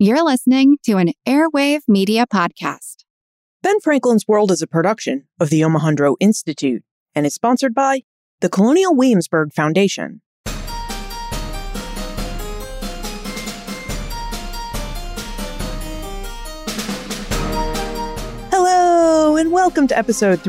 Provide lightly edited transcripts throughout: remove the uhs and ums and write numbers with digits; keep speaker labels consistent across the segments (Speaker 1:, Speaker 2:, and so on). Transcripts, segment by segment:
Speaker 1: You're listening to an Airwave Media Podcast.
Speaker 2: Ben Franklin's World is a production of the Omohundro Institute and is sponsored by the Colonial Williamsburg Foundation. Hello, and welcome to episode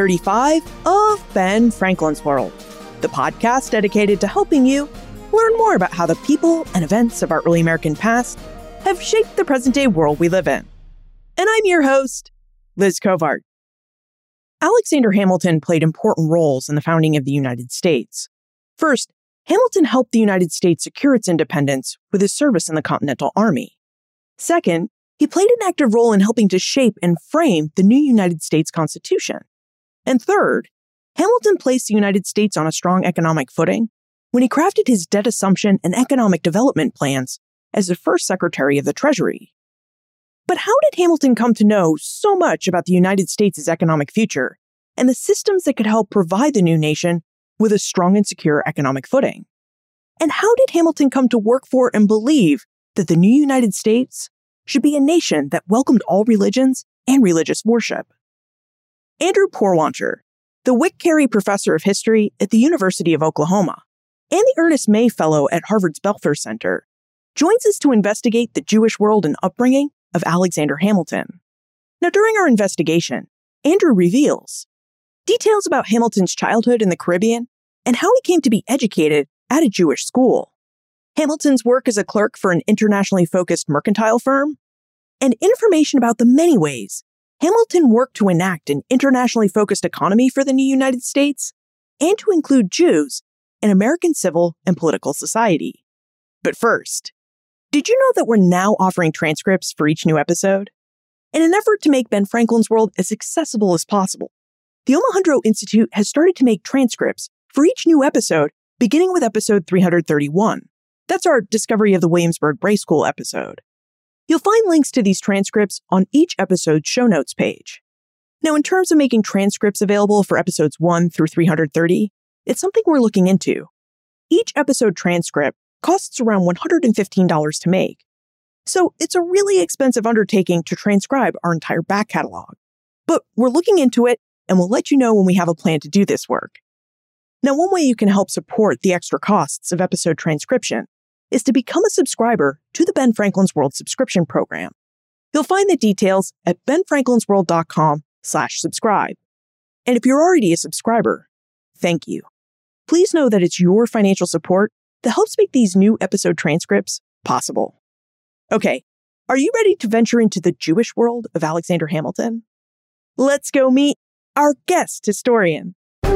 Speaker 2: 335 of Ben Franklin's World, the podcast dedicated to helping you learn more about how the people and events of our early American past have shaped the present-day world we live in. And I'm your host, Liz Covart. Alexander Hamilton played important roles in the founding of the United States. First, Hamilton helped the United States secure its independence with his service in the Continental Army. Second, he played an active role in helping to shape and frame the new United States Constitution. And third, Hamilton placed the United States on a strong economic footing when he crafted his debt assumption and economic development plans as the first Secretary of the Treasury. But how did Hamilton come to know so much about the United States' economic future and the systems that could help provide the new nation with a strong and secure economic footing? And how did Hamilton come to work for and believe that the new United States should be a nation that welcomed all religions and religious worship? Andrew Porwancher, the Wick Cary Professor of History at the University of Oklahoma and the Ernest May Fellow at Harvard's Belfer Center, joins us to investigate the Jewish world and upbringing of Alexander Hamilton. Now, during our investigation, Andrew reveals details about Hamilton's childhood in the Caribbean and how he came to be educated at a Jewish school, Hamilton's work as a clerk for an internationally focused mercantile firm, and information about the many ways Hamilton worked to enact an internationally focused economy for the new United States and to include Jews in American civil and political society. But first, did you know that we're now offering transcripts for each new episode? In an effort to make Ben Franklin's World as accessible as possible, the Omohundro Institute has started to make transcripts for each new episode, beginning with episode 331. That's our Discovery of the Williamsburg Bray School episode. You'll find links to these transcripts on each episode's show notes page. Now, in terms of making transcripts available for episodes 1 through 330, it's something we're looking into. Each episode transcript costs around $115 to make. So it's a really expensive undertaking to transcribe our entire back catalog. But we're looking into it, and we'll let you know when we have a plan to do this work. Now, one way you can help support the extra costs of episode transcription is to become a subscriber to the Ben Franklin's World subscription program. You'll find the details at benfranklinsworld.com/subscribe. And if you're already a subscriber, thank you. Please know that it's your financial support that helps make these new episode transcripts possible. Okay, are you ready to venture into the Jewish world of Alexander Hamilton? Let's go meet our guest historian.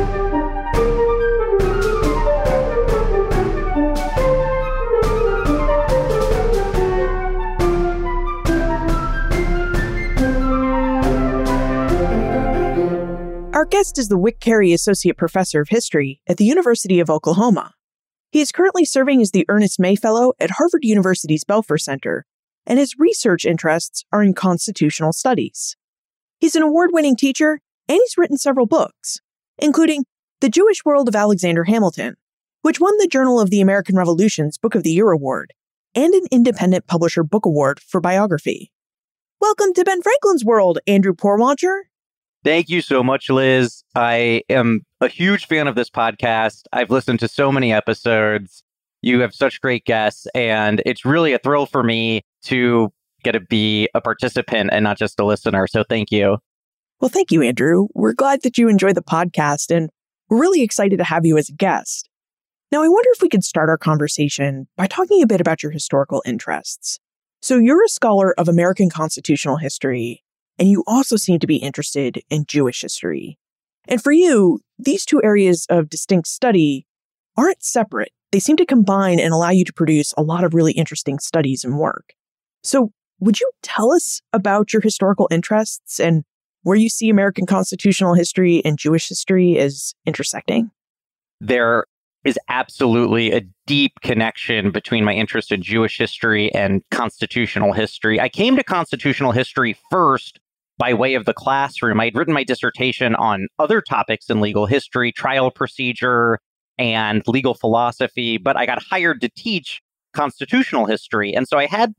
Speaker 2: Our guest is the Wick Cary Associate Professor of History at the University of Oklahoma. He is currently serving as the Ernest May Fellow at Harvard University's Belfer Center, and his research interests are in constitutional studies. He's an award-winning teacher, and he's written several books, including The Jewish World of Alexander Hamilton, which won the Journal of the American Revolution's Book of the Year Award, and an Independent Publisher Book Award for biography. Welcome to Ben Franklin's World, Andrew Porwancher.
Speaker 3: Thank you so much, Liz. I am a huge fan of this podcast. I've listened to so many episodes. You have such great guests, and it's really a thrill for me to get to be a participant and not just a listener. So thank you.
Speaker 2: Well, thank you, Andrew. We're glad that you enjoy the podcast, and we're really excited to have you as a guest. Now, I wonder if we could start our conversation by talking a bit about your historical interests. So you're a scholar of American constitutional history, and you also seem to be interested in Jewish history. And for you, these two areas of distinct study aren't separate. They seem to combine and allow you to produce a lot of really interesting studies and work. So would you tell us about your historical interests and where you see American constitutional history and Jewish history as intersecting?
Speaker 3: There is absolutely a deep connection between my interest in Jewish history and constitutional history. I came to constitutional history first by way of the classroom. I'd written my dissertation on other topics in legal history, trial procedure, and legal philosophy, but I got hired to teach constitutional history. And so I had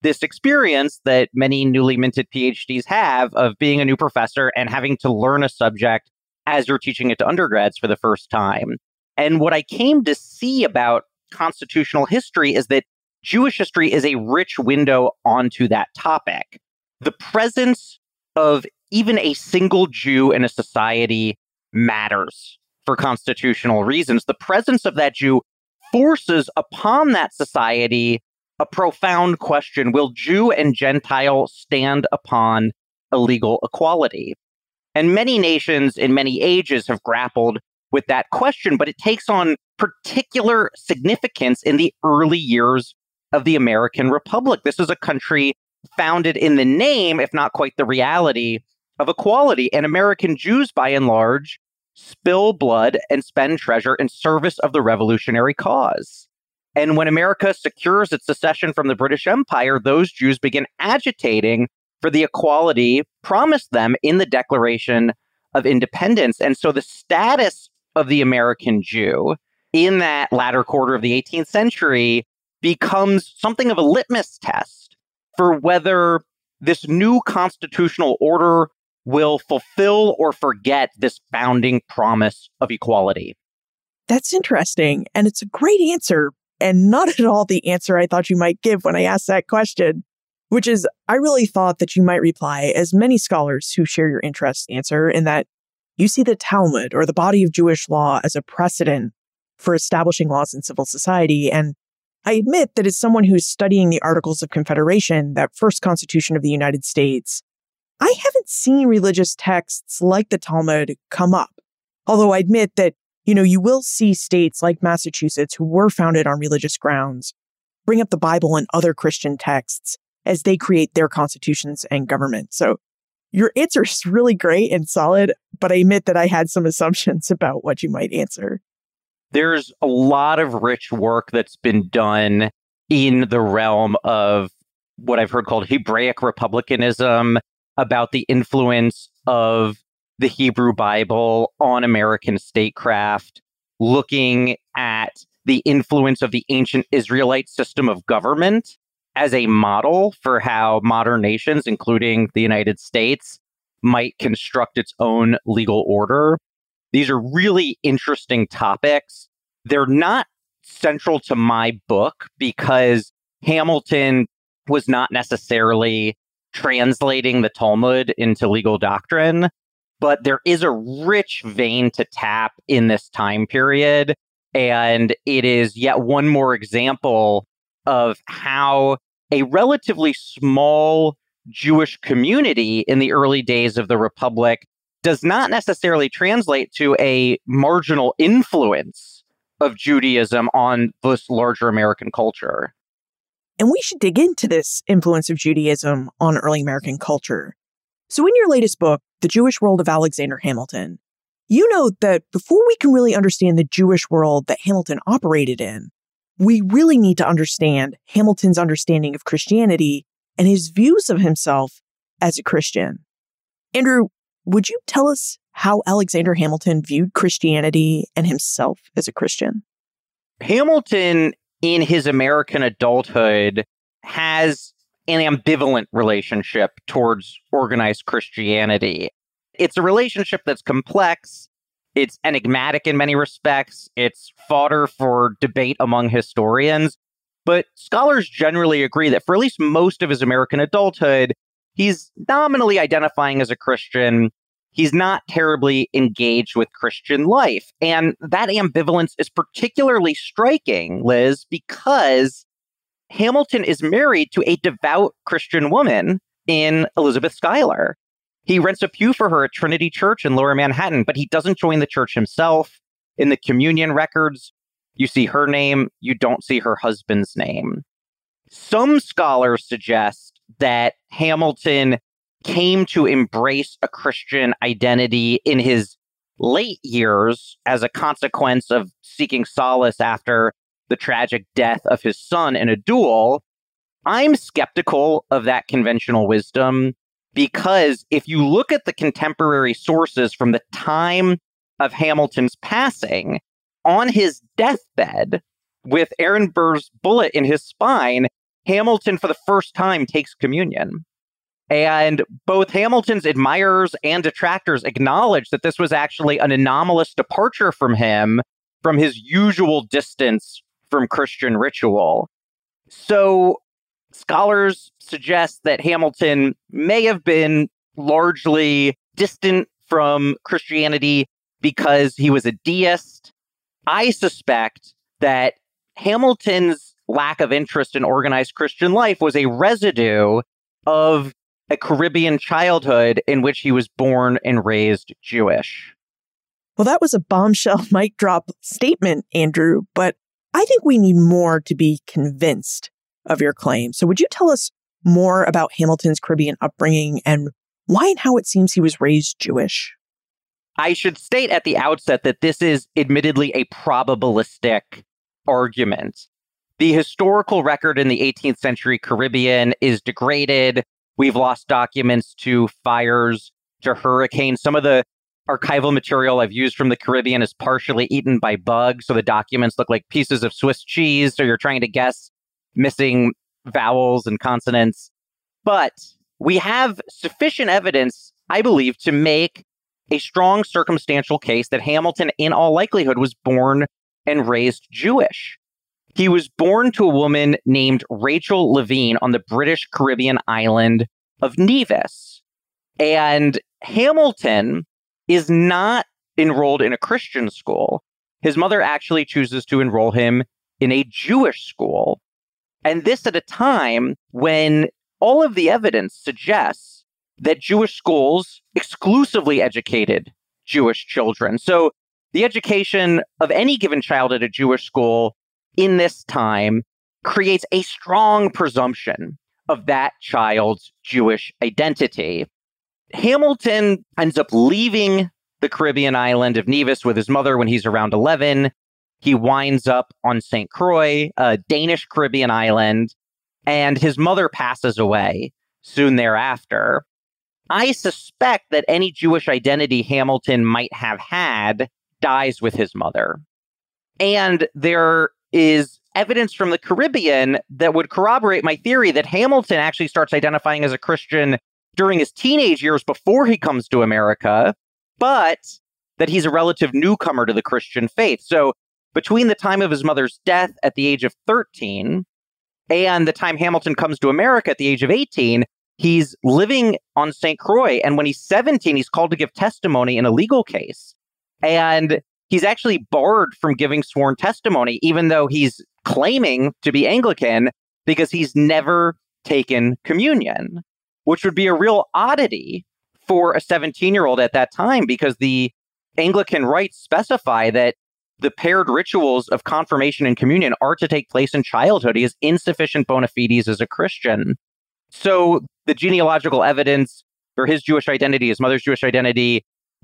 Speaker 3: this experience that many newly minted PhDs have of being a new professor and having to learn a subject as you're teaching it to undergrads for the first time. And what I came to see about constitutional history is that Jewish history is a rich window onto that topic. The presence of even a single Jew in a society matters for constitutional reasons. The presence of that Jew forces upon that society a profound question: will Jew and Gentile stand upon a legal equality? And many nations in many ages have grappled with that question, but it takes on particular significance in the early years of the American Republic. This is a country founded in the name, if not quite the reality, of equality. And American Jews, by and large, spill blood and spend treasure in service of the revolutionary cause. And when America secures its secession from the British Empire, those Jews begin agitating for the equality promised them in the Declaration of Independence. And so the status of the American Jew in that latter quarter of the 18th century becomes something of a litmus test for whether this new constitutional order will fulfill or forget this founding promise of equality.
Speaker 2: That's interesting. And it's a great answer, and not at all the answer I thought you might give when I asked that question, which is I really thought that you might reply, as many scholars who share your interests answer, in that you see the Talmud, or the body of Jewish law, as a precedent for establishing laws in civil society. And I admit that as someone who's studying the Articles of Confederation, that first Constitution of the United States, I haven't seen religious texts like the Talmud come up. Although I admit that, you will see states like Massachusetts, who were founded on religious grounds, bring up the Bible and other Christian texts as they create their constitutions and government. So your answer is really great and solid, but I admit that I had some assumptions about what you might answer.
Speaker 3: There's a lot of rich work that's been done in the realm of what I've heard called Hebraic republicanism, about the influence of the Hebrew Bible on American statecraft, looking at the influence of the ancient Israelite system of government as a model for how modern nations, including the United States, might construct its own legal order. These are really interesting topics. They're not central to my book because Hamilton was not necessarily translating the Talmud into legal doctrine, but there is a rich vein to tap in this time period. And it is yet one more example of how a relatively small Jewish community in the early days of the Republic does not necessarily translate to a marginal influence of Judaism on this larger American culture.
Speaker 2: And we should dig into this influence of Judaism on early American culture. So in your latest book, The Jewish World of Alexander Hamilton, you note that before we can really understand the Jewish world that Hamilton operated in, we really need to understand Hamilton's understanding of Christianity and his views of himself as a Christian. Andrew, would you tell us how Alexander Hamilton viewed Christianity and himself as a Christian?
Speaker 3: Hamilton, in his American adulthood, has an ambivalent relationship towards organized Christianity. It's a relationship that's complex. It's enigmatic in many respects. It's fodder for debate among historians. But scholars generally agree that for at least most of his American adulthood, he's nominally identifying as a Christian. He's not terribly engaged with Christian life. And that ambivalence is particularly striking, Liz, because Hamilton is married to a devout Christian woman in Elizabeth Schuyler. He rents a pew for her at Trinity Church in Lower Manhattan, but he doesn't join the church himself. In the communion records, you see her name, you don't see her husband's name. Some scholars suggest that Hamilton came to embrace a Christian identity in his late years as a consequence of seeking solace after the tragic death of his son in a duel. I'm skeptical of that conventional wisdom because if you look at the contemporary sources from the time of Hamilton's passing, on his deathbed, with Aaron Burr's bullet in his spine, Hamilton, for the first time, takes communion. And both Hamilton's admirers and detractors acknowledge that this was actually an anomalous departure from him, from his usual distance from Christian ritual. So scholars suggest that Hamilton may have been largely distant from Christianity because he was a deist. I suspect that Hamilton's lack of interest in organized Christian life was a residue of a Caribbean childhood in which he was born and raised Jewish.
Speaker 2: Well, that was a bombshell mic drop statement, Andrew, but I think we need more to be convinced of your claim. So would you tell us more about Hamilton's Caribbean upbringing and why and how it seems he was raised Jewish?
Speaker 3: I should state at the outset that this is admittedly a probabilistic argument. The historical record in the 18th century Caribbean is degraded. We've lost documents to fires, to hurricanes. Some of the archival material I've used from the Caribbean is partially eaten by bugs, so the documents look like pieces of Swiss cheese, so you're trying to guess missing vowels and consonants. But we have sufficient evidence, I believe, to make a strong circumstantial case that Hamilton, in all likelihood, was born and raised Jewish. He was born to a woman named Rachel Levine on the British Caribbean island of Nevis. And Hamilton is not enrolled in a Christian school. His mother actually chooses to enroll him in a Jewish school. And this at a time when all of the evidence suggests that Jewish schools exclusively educated Jewish children. So the education of any given child at a Jewish school in this time creates a strong presumption of that child's Jewish identity. Hamilton ends up leaving the Caribbean island of Nevis with his mother when he's around 11. He winds up on St. Croix, a Danish Caribbean island, and his mother passes away soon thereafter. I suspect that any Jewish identity Hamilton might have had dies with his mother. And there is evidence from the Caribbean that would corroborate my theory that Hamilton actually starts identifying as a Christian during his teenage years before he comes to America, but that he's a relative newcomer to the Christian faith. So between the time of his mother's death at the age of 13 and the time Hamilton comes to America at the age of 18, he's living on St. Croix. And when he's 17, he's called to give testimony in a legal case. And he's actually barred from giving sworn testimony, even though he's claiming to be Anglican, because he's never taken communion, which would be a real oddity for a 17-year-old at that time, because the Anglican rites specify that the paired rituals of confirmation and communion are to take place in childhood. He has insufficient bona fides as a Christian. So the genealogical evidence for his Jewish identity, his mother's Jewish identity,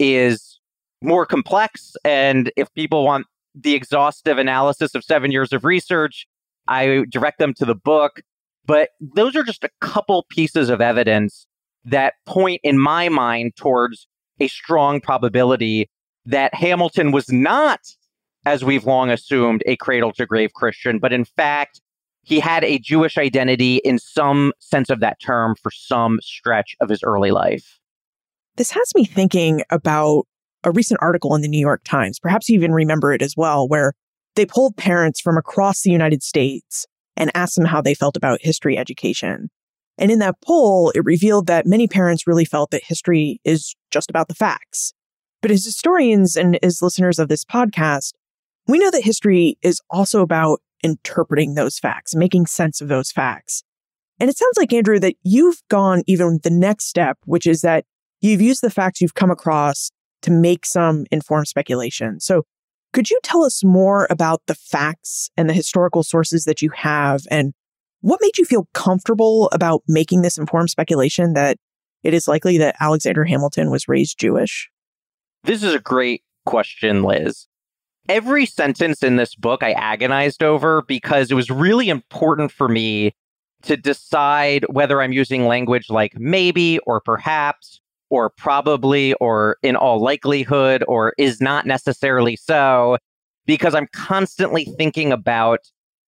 Speaker 3: is more complex. And if people want the exhaustive analysis of 7 years of research, I direct them to the book. But those are just a couple pieces of evidence that point, in my mind, towards a strong probability that Hamilton was not, as we've long assumed, a cradle-to-grave Christian, but in fact, he had a Jewish identity in some sense of that term for some stretch of his early life.
Speaker 2: This has me thinking about a recent article in the New York Times. Perhaps you even remember it as well, where they polled parents from across the United States and asked them how they felt about history education. And in that poll, it revealed that many parents really felt that history is just about the facts. But as historians and as listeners of this podcast, we know that history is also about interpreting those facts, making sense of those facts. And it sounds like, Andrew, that you've gone even the next step, which is that you've used the facts you've come across to make some informed speculation. So could you tell us more about the facts and the historical sources that you have, and what made you feel comfortable about making this informed speculation that it is likely that Alexander Hamilton was raised Jewish?
Speaker 3: This is a great question, Liz. Every sentence in this book I agonized over because it was really important for me to decide whether I'm using language like maybe or perhaps or probably or in all likelihood or is not necessarily so, because I'm constantly thinking about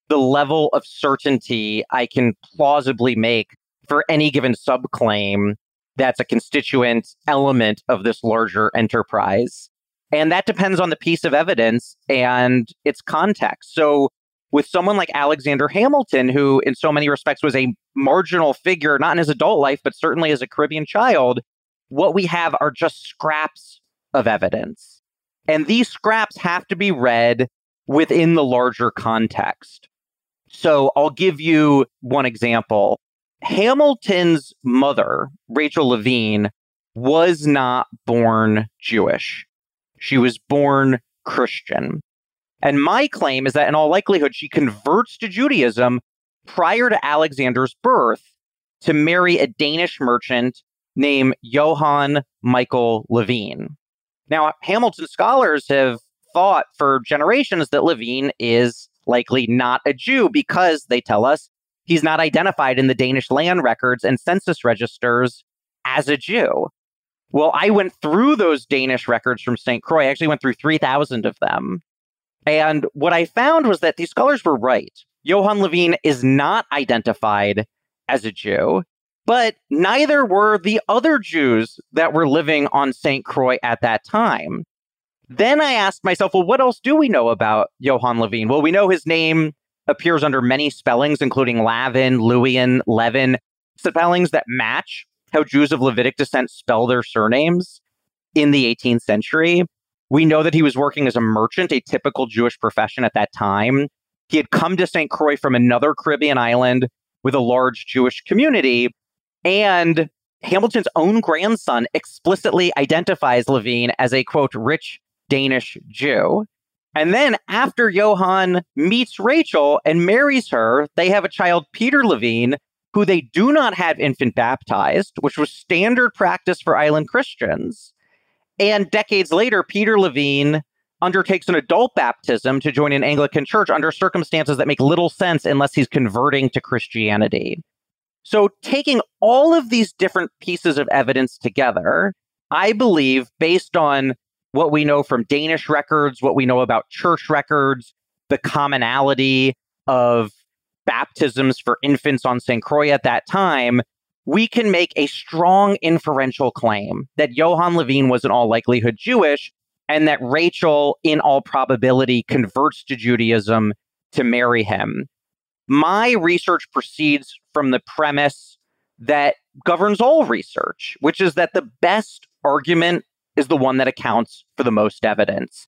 Speaker 3: the level of certainty I can plausibly make for any given subclaim that's a constituent element of this larger enterprise. And that depends on the piece of evidence and its context. So with someone like Alexander Hamilton, who in so many respects was a marginal figure, not in his adult life, but certainly as a Caribbean child, what we have are just scraps of evidence. And these scraps have to be read within the larger context. So I'll give you one example. Hamilton's mother, Rachel Levine, was not born Jewish. She was born Christian. And my claim is that in all likelihood, she converts to Judaism prior to Alexander's birth to marry a Danish merchant named Johann Michael Levine. Now, Hamilton scholars have thought for generations that Levine is likely not a Jew because, they tell us, he's not identified in the Danish land records and census registers as a Jew. Well, I went through those Danish records from St. Croix. I actually went through 3,000 of them. And what I found was that these scholars were right. Johann Levine is not identified as a Jew, but neither were the other Jews that were living on St. Croix at that time. Then I asked myself, well, what else do we know about Johann Levine? Well, we know his name appears under many spellings, including Lavin, Lewian, Levin, spellings that match how Jews of Levitic descent spell their surnames in the 18th century. We know that he was working as a merchant, a typical Jewish profession at that time. He had come to St. Croix from another Caribbean island with a large Jewish community. And Hamilton's own grandson explicitly identifies Levine as a, quote, rich Danish Jew. And then after Johann meets Rachel and marries her, they have a child, Peter Levine, who they do not have infant baptized, which was standard practice for island Christians. And decades later, Peter Levine undertakes an adult baptism to join an Anglican church under circumstances that make little sense unless he's converting to Christianity. So taking all of these different pieces of evidence together, I believe, based on what we know from Danish records, what we know about church records, the commonality of baptisms for infants on St. Croix at that time, we can make a strong inferential claim that Johann Levine was in all likelihood Jewish and that Rachel, in all probability, converts to Judaism to marry him. My research proceeds from the premise that governs all research, which is that the best argument is the one that accounts for the most evidence,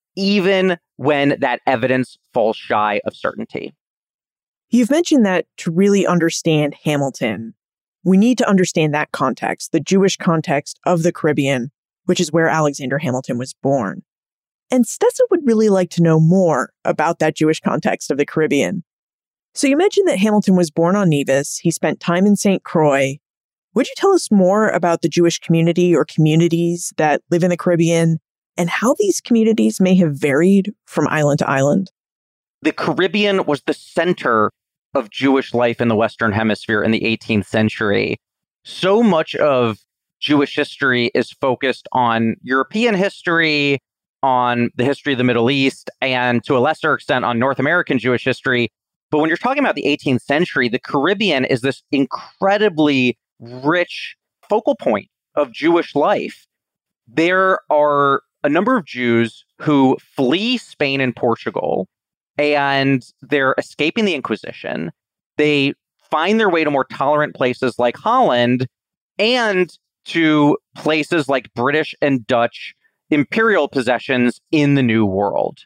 Speaker 3: even when that evidence falls shy of certainty.
Speaker 2: You've mentioned that to really understand Hamilton, we need to understand that context, the Jewish context of the Caribbean, which is where Alexander Hamilton was born. And Stetson would really like to know more about that Jewish context of the Caribbean. So you mentioned that Hamilton was born on Nevis. He spent time in St. Croix. Would you tell us more about the Jewish community or communities that live in the Caribbean and how these communities may have varied from island to island?
Speaker 3: The Caribbean was the center of Jewish life in the Western Hemisphere in the 18th century. So much of Jewish history is focused on European history, on the history of the Middle East, and to a lesser extent on North American Jewish history. But when you're talking about the 18th century, the Caribbean is this incredibly rich focal point of Jewish life. There are a number of Jews who flee Spain and Portugal, and they're escaping the Inquisition. They find their way to more tolerant places like Holland and to places like British and Dutch imperial possessions in the New World.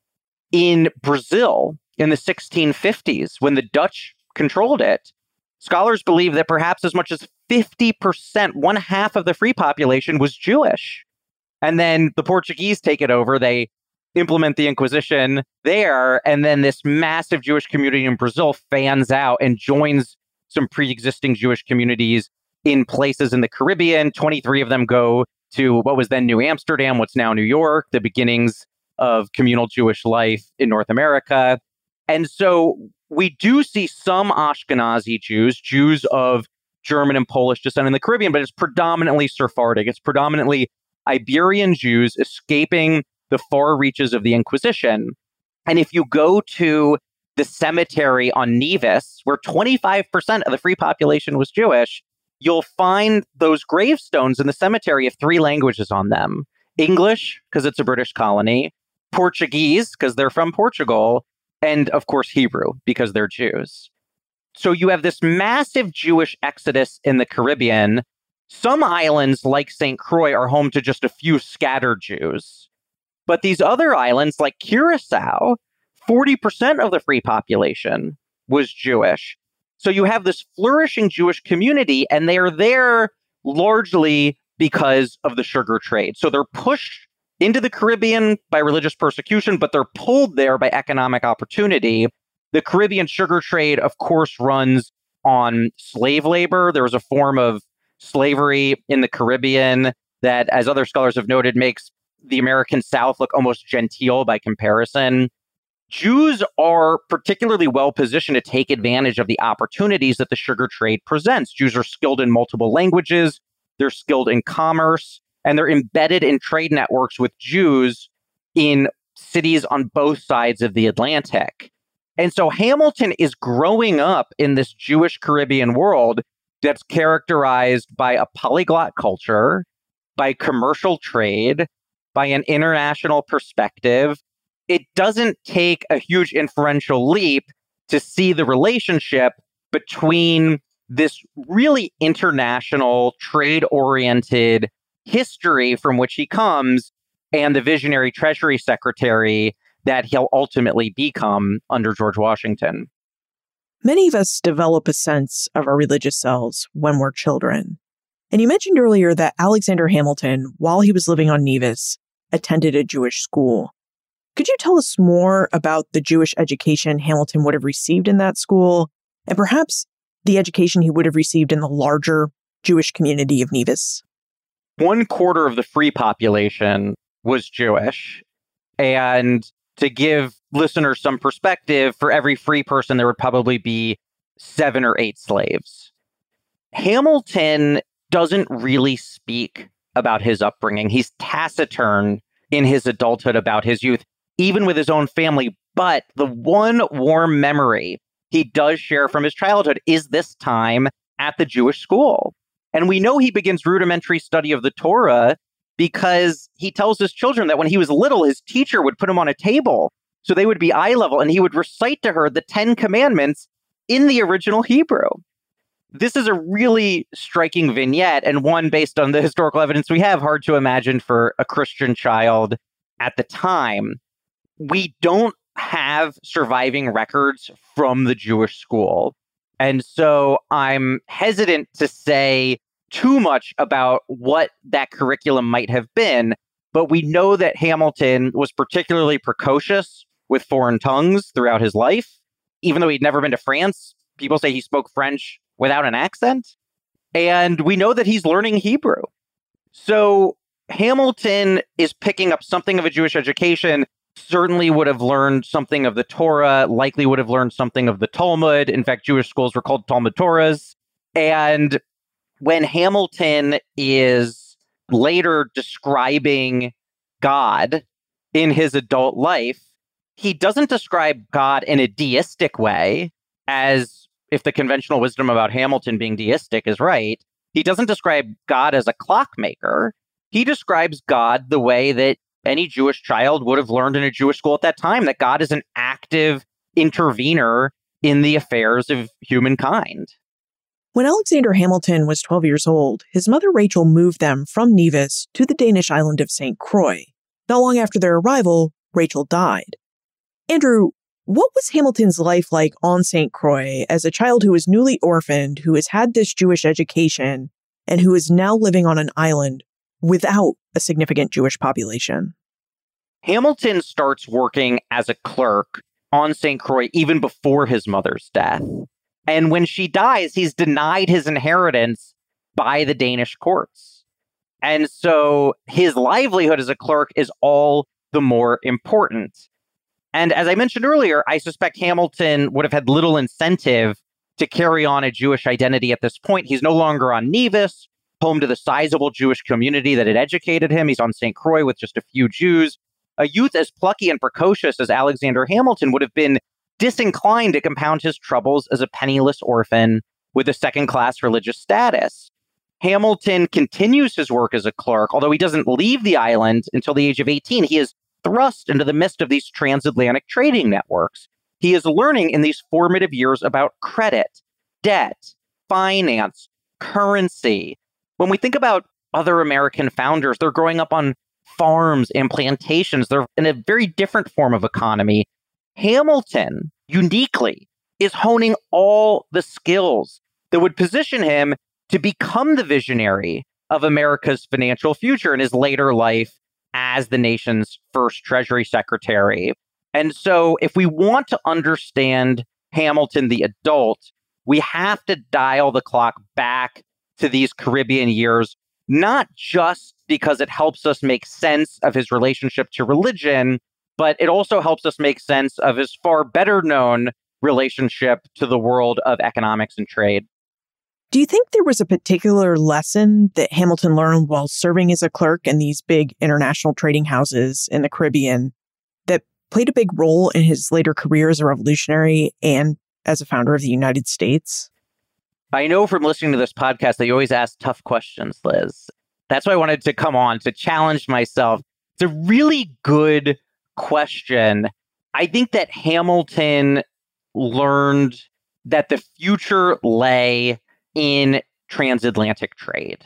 Speaker 3: In Brazil, in the 1650s, when the Dutch controlled it, scholars believe that perhaps as much as 50%, one half of the free population was Jewish. And then the Portuguese take it over. They implement the Inquisition there. And then this massive Jewish community in Brazil fans out and joins some pre-existing Jewish communities in places in the Caribbean. 23 of them go to what was then New Amsterdam, what's now New York, the beginnings of communal Jewish life in North America. And so we do see some Ashkenazi Jews, Jews of German and Polish descent in the Caribbean, but it's predominantly Sephardic. It's predominantly Iberian Jews escaping the far reaches of the Inquisition. And if you go to the cemetery on Nevis, where 25% of the free population was Jewish, you'll find those gravestones in the cemetery have three languages on them. English, because it's a British colony, Portuguese, because they're from Portugal, and of course Hebrew, because they're Jews. So you have this massive Jewish exodus in the Caribbean. Some islands, like St. Croix, are home to just a few scattered Jews. But these other islands, like Curacao, 40% of the free population was Jewish. So you have this flourishing Jewish community, and they are there largely because of the sugar trade. So they're pushed into the Caribbean by religious persecution, but they're pulled there by economic opportunity. The Caribbean sugar trade, of course, runs on slave labor. There was a form of slavery in the Caribbean that, as other scholars have noted, makes the American South look almost genteel by comparison. Jews are particularly well positioned to take advantage of the opportunities that the sugar trade presents. Jews are skilled in multiple languages, they're skilled in commerce, and they're embedded in trade networks with Jews in cities on both sides of the Atlantic. And so Hamilton is growing up in this Jewish Caribbean world that's characterized by a polyglot culture, by commercial trade, by an international perspective. It doesn't take a huge inferential leap to see the relationship between this really international, trade-oriented history from which he comes and the visionary Treasury Secretary that he'll ultimately become under George Washington.
Speaker 2: Many of us develop a sense of our religious selves when we're children. And you mentioned earlier that Alexander Hamilton, while he was living on Nevis, attended a Jewish school. Could you tell us more about the Jewish education Hamilton would have received in that school, and perhaps the education he would have received in the larger Jewish community of Nevis?
Speaker 3: 1/4 of the free population was Jewish. And to give listeners some perspective, for every free person, there would probably be 7 or 8 slaves. Hamilton doesn't really speak about his upbringing. He's taciturn in his adulthood about his youth, even with his own family. But the one warm memory he does share from his childhood is this time at the Jewish school. And we know he begins rudimentary study of the Torah because he tells his children that when he was little, his teacher would put him on a table so they would be eye level, and he would recite to her the 10 Commandments in the original Hebrew. This is a really striking vignette, and one based on the historical evidence we have, hard to imagine for a Christian child at the time. We don't have surviving records from the Jewish school. And so I'm hesitant to say too much about what that curriculum might have been, but we know that Hamilton was particularly precocious with foreign tongues throughout his life. Even though he'd never been to France, people say he spoke French without an accent. And we know that he's learning Hebrew. So Hamilton is picking up something of a Jewish education, certainly would have learned something of the Torah, likely would have learned something of the Talmud. In fact, Jewish schools were called Talmud Torahs. And when Hamilton is later describing God in his adult life, he doesn't describe God in a deistic way, as if the conventional wisdom about Hamilton being deistic is right. He doesn't describe God as a clockmaker. He describes God the way that any Jewish child would have learned in a Jewish school at that time, that God is an active intervener in the affairs of humankind.
Speaker 2: When Alexander Hamilton was 12 years old, his mother Rachel moved them from Nevis to the Danish island of St. Croix. Not long after their arrival, Rachel died. Andrew, what was Hamilton's life like on St. Croix as a child who was newly orphaned, who has had this Jewish education, and who is now living on an island without a significant Jewish population?
Speaker 3: Hamilton starts working as a clerk on St. Croix even before his mother's death. And when she dies, he's denied his inheritance by the Danish courts. And so his livelihood as a clerk is all the more important. And as I mentioned earlier, I suspect Hamilton would have had little incentive to carry on a Jewish identity at this point. He's no longer on Nevis, home to the sizable Jewish community that had educated him. He's on St. Croix with just a few Jews. A youth as plucky and precocious as Alexander Hamilton would have been disinclined to compound his troubles as a penniless orphan with a second-class religious status. Hamilton continues his work as a clerk, although he doesn't leave the island until the age of 18. He is thrust into the midst of these transatlantic trading networks. He is learning in these formative years about credit, debt, finance, currency. When we think about other American founders, they're growing up on farms and plantations. They're in a very different form of economy. Hamilton, uniquely, is honing all the skills that would position him to become the visionary of America's financial future in his later life as the nation's first Treasury Secretary. And so if we want to understand Hamilton the adult, we have to dial the clock back to these Caribbean years, not just because it helps us make sense of his relationship to religion, but it also helps us make sense of his far better known relationship to the world of economics and trade.
Speaker 2: Do you think there was a particular lesson that Hamilton learned while serving as a clerk in these big international trading houses in the Caribbean that played a big role in his later career as a revolutionary and as a founder of the United States?
Speaker 3: I know from listening to this podcast that you always ask tough questions, Liz. That's why I wanted to come on to challenge myself. It's a really good question. I think that Hamilton learned that the future lay in transatlantic trade.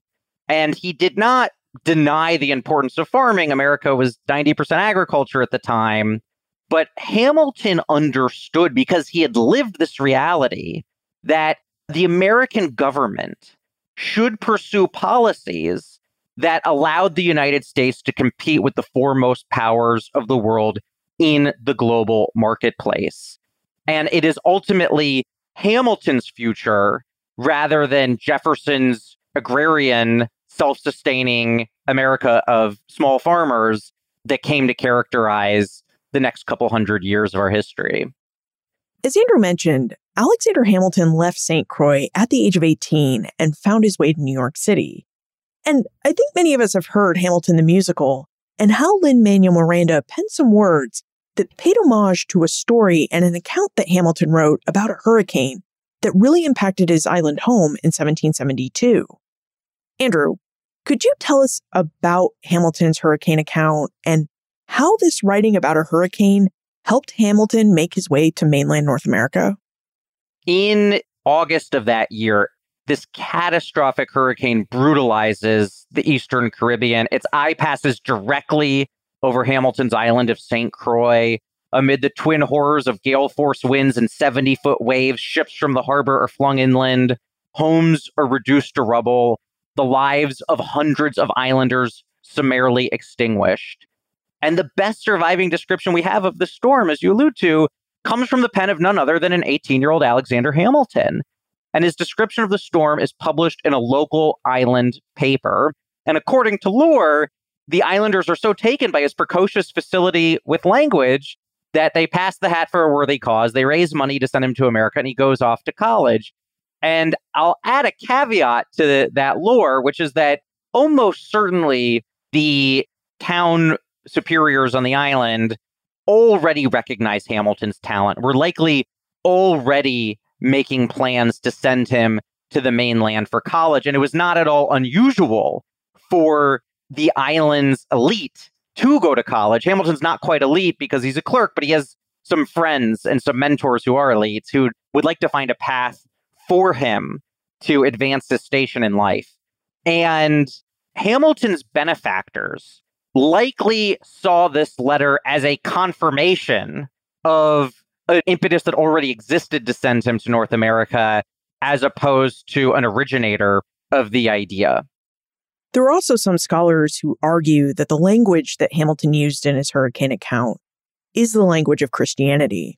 Speaker 3: And he did not deny the importance of farming. America was 90% agriculture at the time. But Hamilton understood, because he had lived this reality, that the American government should pursue policies that allowed the United States to compete with the foremost powers of the world in the global marketplace. And it is ultimately Hamilton's future, rather than Jefferson's agrarian, self-sustaining America of small farmers, that came to characterize the next couple hundred years of our history.
Speaker 2: As Andrew mentioned, Alexander Hamilton left St. Croix at the age of 18 and found his way to New York City. And I think many of us have heard Hamilton the musical and how Lin-Manuel Miranda penned some words that paid homage to a story and an account that Hamilton wrote about a hurricane that really impacted his island home in 1772. Andrew, could you tell us about Hamilton's hurricane account and how this writing about a hurricane helped Hamilton make his way to mainland North America?
Speaker 3: In August of that year, this catastrophic hurricane brutalizes the Eastern Caribbean. Its eye passes directly over Hamilton's island of St. Croix. Amid the twin horrors of gale force winds and 70-foot waves, ships from the harbor are flung inland. Homes are reduced to rubble. The lives of hundreds of islanders summarily extinguished. And the best surviving description we have of the storm, as you allude to, comes from the pen of none other than an 18-year-old Alexander Hamilton. And his description of the storm is published in a local island paper. And according to lore, the islanders are so taken by his precocious facility with language that they pass the hat for a worthy cause. They raise money to send him to America, and he goes off to college. And I'll add a caveat to that lore, which is that almost certainly the town superiors on the island already recognize Hamilton's talent. We're likely already making plans to send him to the mainland for college. And it was not at all unusual for the island's elite to go to college. Hamilton's not quite elite because he's a clerk, but he has some friends and some mentors who are elites who would like to find a path for him to advance his station in life. And Hamilton's benefactors likely saw this letter as a confirmation of an impetus that already existed to send him to North America, as opposed to an originator of the idea.
Speaker 2: There are also some scholars who argue that the language that Hamilton used in his hurricane account is the language of Christianity.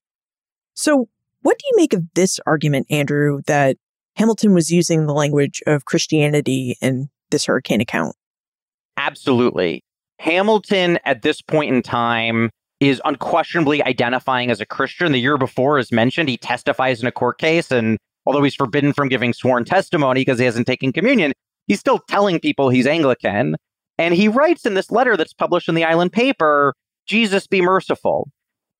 Speaker 2: So what do you make of this argument, Andrew, that Hamilton was using the language of Christianity in this hurricane account?
Speaker 3: Absolutely. Hamilton, at this point in time, is unquestionably identifying as a Christian. The year before, as mentioned, he testifies in a court case, and although he's forbidden from giving sworn testimony because he hasn't taken communion, he's still telling people he's Anglican. And he writes in this letter that's published in the island paper, "Jesus be merciful."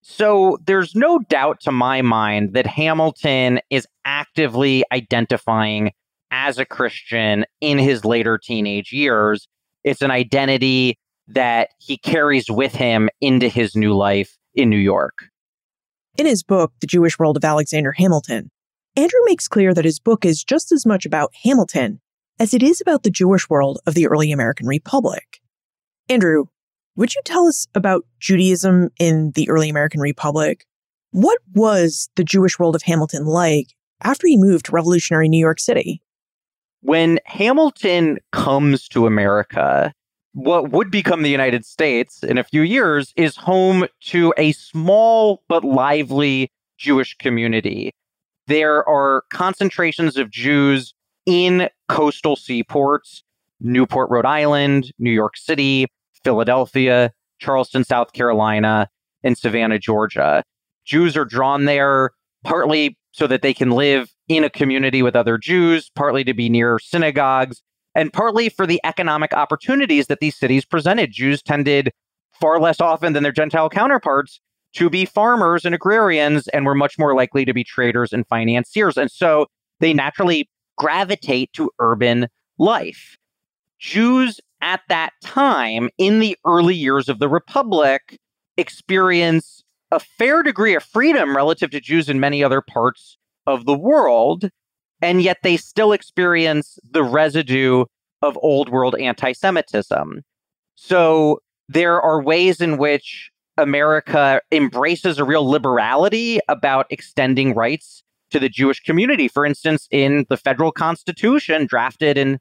Speaker 3: So there's no doubt to my mind that Hamilton is actively identifying as a Christian in his later teenage years. It's an identity that he carries with him into his new life in New York.
Speaker 2: In his book, The Jewish World of Alexander Hamilton, Andrew makes clear that his book is just as much about Hamilton as it is about the Jewish world of the early American Republic. Andrew, would you tell us about Judaism in the early American Republic? What was the Jewish world of Hamilton like after he moved to revolutionary New York City?
Speaker 3: When Hamilton comes to America, what would become the United States in a few years is home to a small but lively Jewish community. There are concentrations of Jews in coastal seaports, Newport, Rhode Island, New York City, Philadelphia, Charleston, South Carolina, and Savannah, Georgia. Jews are drawn there partly so that they can live in a community with other Jews, partly to be near synagogues, and partly for the economic opportunities that these cities presented. Jews tended far less often than their Gentile counterparts to be farmers and agrarians, and were much more likely to be traders and financiers. And so they naturally gravitate to urban life. Jews at that time, in the early years of the Republic, experience a fair degree of freedom relative to Jews in many other parts of the world, and yet they still experience the residue of old world anti-Semitism. So there are ways in which America embraces a real liberality about extending rights to the Jewish community. For instance, in the federal Constitution, drafted in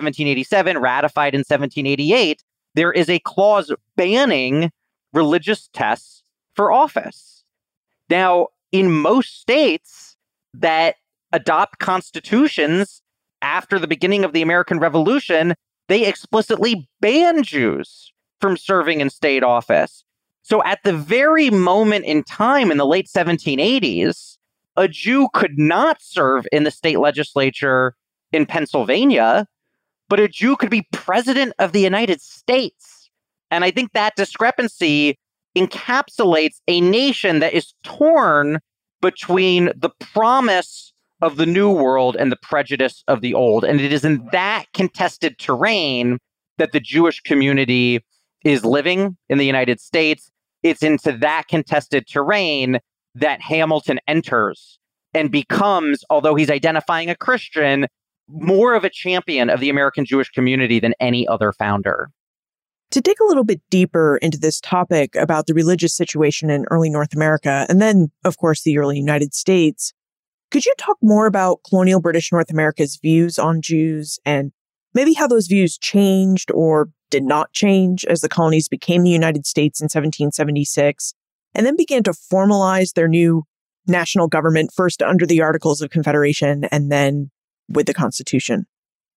Speaker 3: 1787, ratified in 1788, there is a clause banning religious tests for office. Now, in most states that adopt constitutions after the beginning of the American Revolution, they explicitly ban Jews from serving in state office. So at the very moment in time in the late 1780s, a Jew could not serve in the state legislature in Pennsylvania, but a Jew could be president of the United States. And I think that discrepancy encapsulates a nation that is torn between the promise of the new world and the prejudice of the old. And it is in that contested terrain that the Jewish community is living in the United States. It's into that contested terrain that Hamilton enters and becomes, although he's identifying a Christian, more of a champion of the American Jewish community than any other founder.
Speaker 2: To dig a little bit deeper into this topic about the religious situation in early North America, and then, of course, the early United States, could you talk more about colonial British North America's views on Jews and maybe how those views changed or did not change as the colonies became the United States in 1776, and then began to formalize their new national government, first under the Articles of Confederation and then with the Constitution?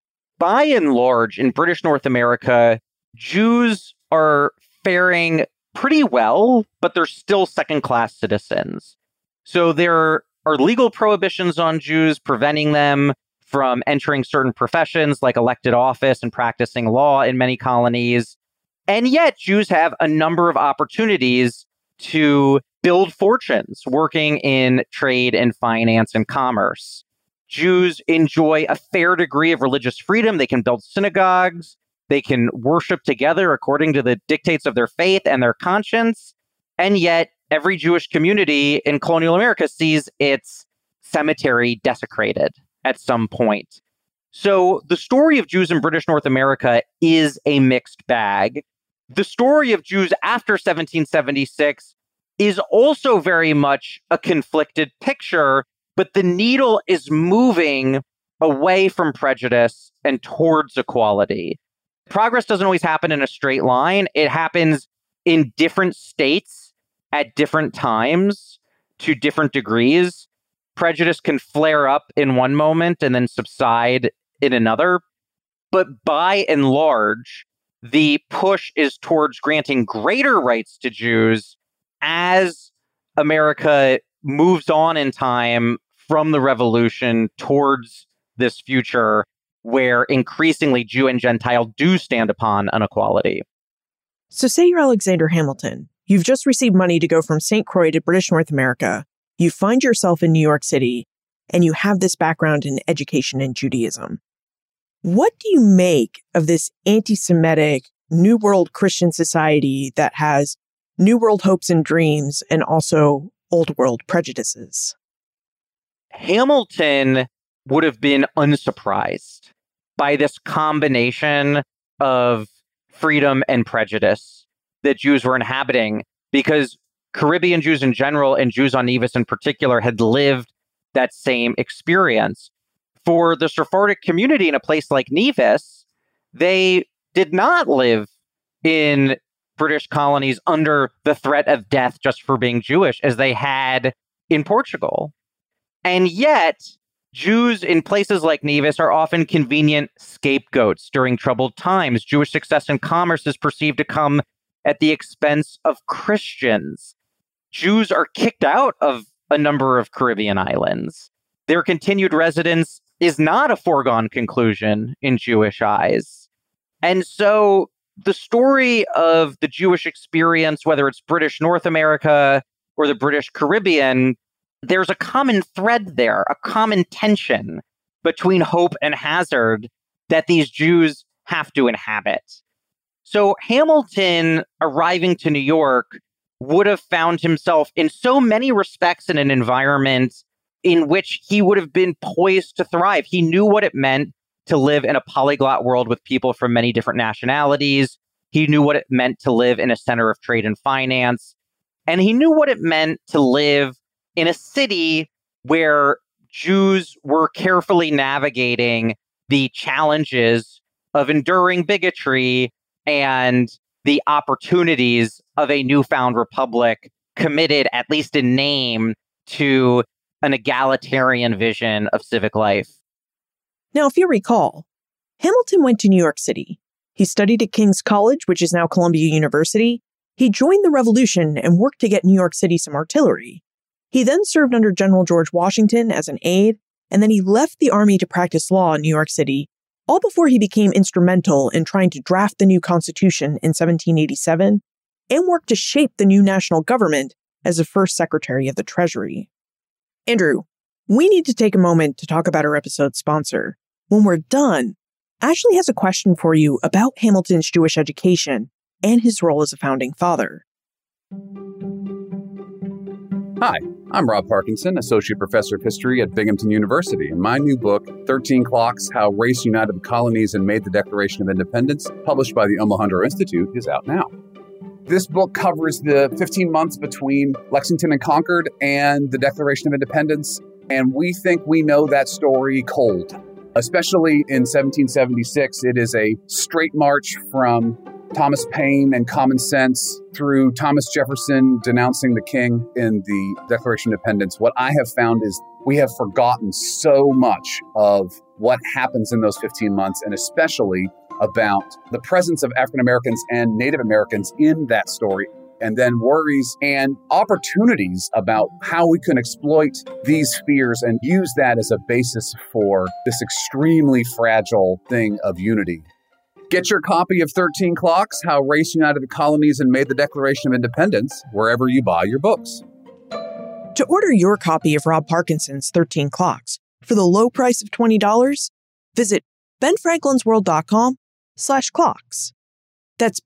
Speaker 3: By and large, in British North America, Jews are faring pretty well, but they're still second-class citizens. So there are legal prohibitions on Jews preventing them from entering certain professions like elected office and practicing law in many colonies. And yet Jews have a number of opportunities to build fortunes working in trade and finance and commerce. Jews enjoy a fair degree of religious freedom. They can build synagogues. They can worship together according to the dictates of their faith and their conscience. And yet every Jewish community in colonial America sees its cemetery desecrated at some point. So the story of Jews in British North America is a mixed bag. The story of Jews after 1776 is also very much a conflicted picture, but the needle is moving away from prejudice and towards equality. Progress doesn't always happen in a straight line. It happens in different states at different times to different degrees. Prejudice can flare up in one moment and then subside in another. But by and large, the push is towards granting greater rights to Jews as America moves on in time from the revolution towards this future where increasingly Jew and Gentile do stand upon an equality.
Speaker 2: So say you're Alexander Hamilton. You've just received money to go from St. Croix to British North America. You find yourself in New York City, and you have this background in education and Judaism. What do you make of this anti-Semitic New World Christian society that has New World hopes and dreams and also Old World prejudices?
Speaker 3: Hamilton would have been unsurprised by this combination of freedom and prejudice that Jews were inhabiting, because Caribbean Jews in general and Jews on Nevis in particular had lived that same experience. For the Sephardic community in a place like Nevis, they did not live in British colonies under the threat of death just for being Jewish, as they had in Portugal. And yet, Jews in places like Nevis are often convenient scapegoats during troubled times. Jewish success in commerce is perceived to come at the expense of Christians. Jews are kicked out of a number of Caribbean islands. Their continued residence is not a foregone conclusion in Jewish eyes. And so the story of the Jewish experience, whether it's British North America or the British Caribbean, there's a common thread there, a common tension between hope and hazard that these Jews have to inhabit. So Hamilton arriving to New York would have found himself in so many respects in an environment in which he would have been poised to thrive. He knew what it meant to live in a polyglot world with people from many different nationalities. He knew what it meant to live in a center of trade and finance. And he knew what it meant to live in a city where Jews were carefully navigating the challenges of enduring bigotry and the opportunities of a newfound republic committed, at least in name, to an egalitarian vision of civic life.
Speaker 2: Now, if you recall, Hamilton went to New York City. He studied at King's College, which is now Columbia University. He joined the Revolution and worked to get New York City some artillery. He then served under General George Washington as an aide, and then he left the army to practice law in New York City, all before he became instrumental in trying to draft the new Constitution in 1787 and worked to shape the new national government as the first Secretary of the Treasury. Andrew, we need to take a moment to talk about our episode's sponsor. When we're done, Ashley has a question for you about Hamilton's Jewish education and his role as a founding father.
Speaker 4: Hi, I'm Rob Parkinson, Associate Professor of History at Binghamton University, and my new book, 13 Clocks, How Race United the Colonies and Made the Declaration of Independence, published by the Omohundro Institute, is out now. This book covers the 15 months between Lexington and Concord and the Declaration of Independence, and we think we know that story cold. Especially in 1776, it is a straight march from Thomas Paine and common sense through Thomas Jefferson denouncing the king in the Declaration of Independence. What I have found is we have forgotten so much of what happens in those 15 months, and especially about the presence of African Americans and Native Americans in that story, and then worries and opportunities about how we can exploit these fears and use that as a basis for this extremely fragile thing of unity. Get your copy of 13 Clocks, How Race United the Colonies and Made the Declaration of Independence, wherever you buy your books.
Speaker 2: To order your copy of Rob Parkinson's 13 Clocks for the low price of $20, visit benfranklinsworld.com/clocks. That's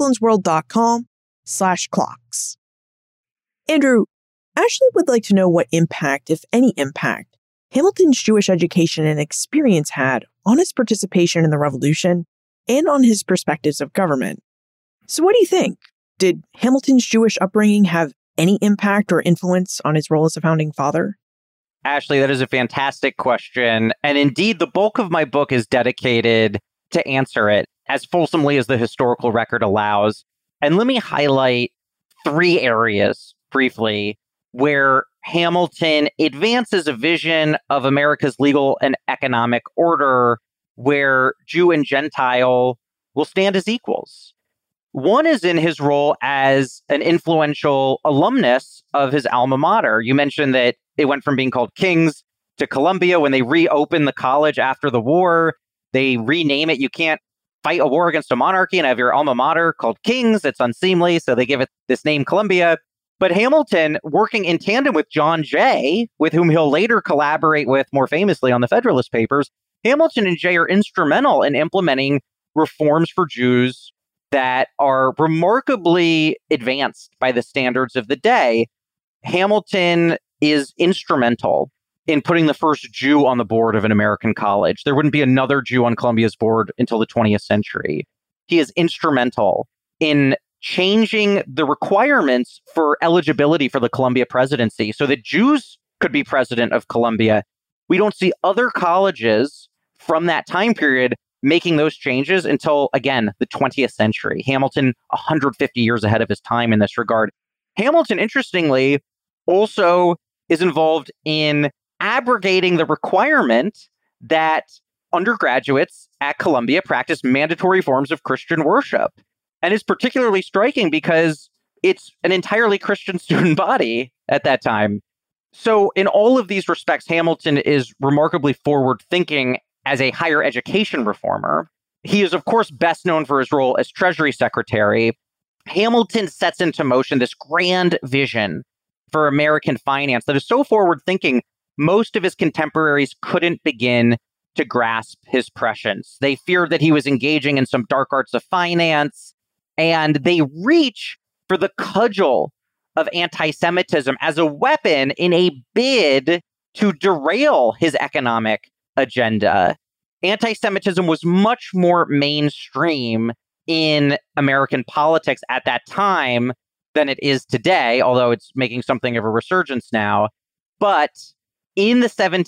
Speaker 2: benfranklinsworld.com/clocks. Andrew, Ashley would like to know what impact, if any impact, Hamilton's Jewish education and experience had on his participation in the Revolution and on his perspectives of government. So what do you think? Did Hamilton's Jewish upbringing have any impact or influence on his role as a founding father?
Speaker 3: Ashley, that is a fantastic question. And indeed, the bulk of my book is dedicated to answer it as fulsomely as the historical record allows. And let me highlight 3 areas briefly where Hamilton advances a vision of America's legal and economic order where Jew and Gentile will stand as equals. One is in his role as an influential alumnus of his alma mater. You mentioned that it went from being called King's to Columbia. When they reopened the college after the war, they rename it. You can't fight a war against a monarchy and have your alma mater called King's. It's unseemly, so they give it this name Columbia. But Hamilton, working in tandem with John Jay, with whom he'll later collaborate with more famously on the Federalist Papers, Hamilton and Jay are instrumental in implementing reforms for Jews that are remarkably advanced by the standards of the day. Hamilton is instrumental in putting the first Jew on the board of an American college. There wouldn't be another Jew on Columbia's board until the 20th century. He is instrumental in changing the requirements for eligibility for the Columbia presidency so that Jews could be president of Columbia. We don't see other colleges from that time period making those changes until, again, the 20th century. Hamilton, 150 years ahead of his time in this regard. Hamilton, interestingly, also is involved in abrogating the requirement that undergraduates at Columbia practice mandatory forms of Christian worship. And it's particularly striking because it's an entirely Christian student body at that time. So in all of these respects, Hamilton is remarkably forward-thinking as a higher education reformer. He is, of course, best known for his role as Treasury Secretary. Hamilton sets into motion this grand vision for American finance that is so forward-thinking, most of his contemporaries couldn't begin to grasp his prescience. They feared that he was engaging in some dark arts of finance, and they reach for the cudgel of anti-Semitism as a weapon in a bid to derail his economic agenda. Anti-Semitism was much more mainstream in American politics at that time than it is today, although it's making something of a resurgence now. But in the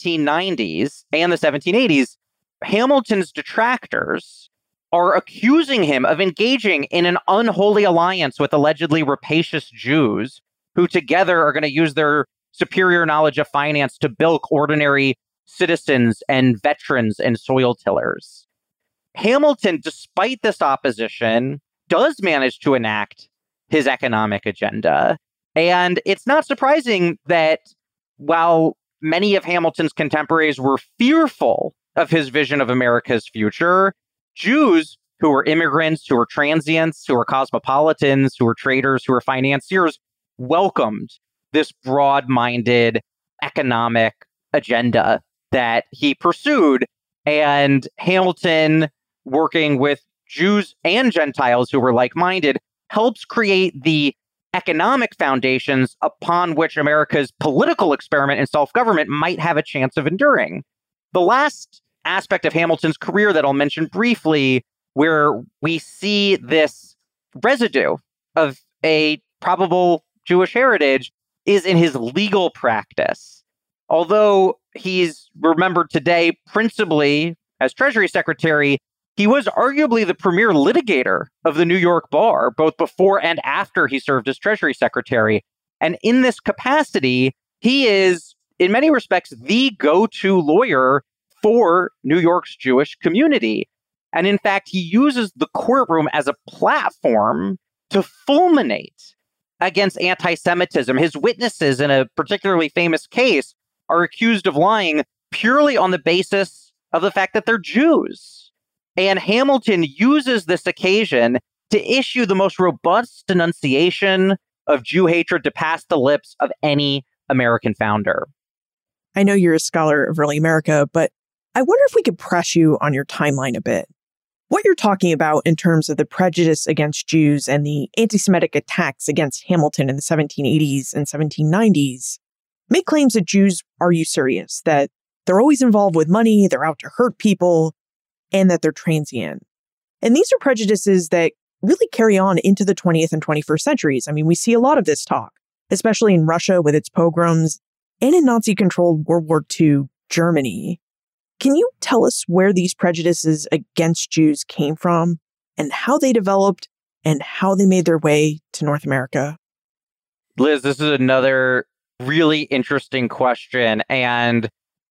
Speaker 3: 1790s and the 1780s, Hamilton's detractors are accusing him of engaging in an unholy alliance with allegedly rapacious Jews who together are going to use their superior knowledge of finance to bilk ordinary citizens and veterans and soil tillers. Hamilton, despite this opposition, does manage to enact his economic agenda. And it's not surprising that while many of Hamilton's contemporaries were fearful of his vision of America's future, Jews who were immigrants, who were transients, who were cosmopolitans, who were traders, who were financiers, welcomed this broad-minded economic agenda that he pursued. And Hamilton, working with Jews and Gentiles who were like-minded, helps create the economic foundations upon which America's political experiment in self-government might have a chance of enduring. The last aspect of Hamilton's career that I'll mention briefly, where we see this residue of a probable Jewish heritage, is in his legal practice. Although he's remembered today principally as Treasury Secretary, he was arguably the premier litigator of the New York bar, both before and after he served as Treasury Secretary. And in this capacity, he is, in many respects, the go-to lawyer for New York's Jewish community. And in fact, he uses the courtroom as a platform to fulminate against anti-Semitism. His witnesses in a particularly famous case are accused of lying purely on the basis of the fact that they're Jews. And Hamilton uses this occasion to issue the most robust denunciation of Jew hatred to pass the lips of any American founder.
Speaker 2: I know you're a scholar of early America, but I wonder if we could press you on your timeline a bit. What you're talking about in terms of the prejudice against Jews and the anti-Semitic attacks against Hamilton in the 1780s and 1790s make claims that Jews are usurious, that they're always involved with money, they're out to hurt people, and that they're transient. And these are prejudices that really carry on into the 20th and 21st centuries. I mean, we see a lot of this talk, especially in Russia with its pogroms and in Nazi-controlled World War II Germany. Can you tell us where these prejudices against Jews came from and how they developed and how they made their way to North America?
Speaker 3: Liz, this is another really interesting question, and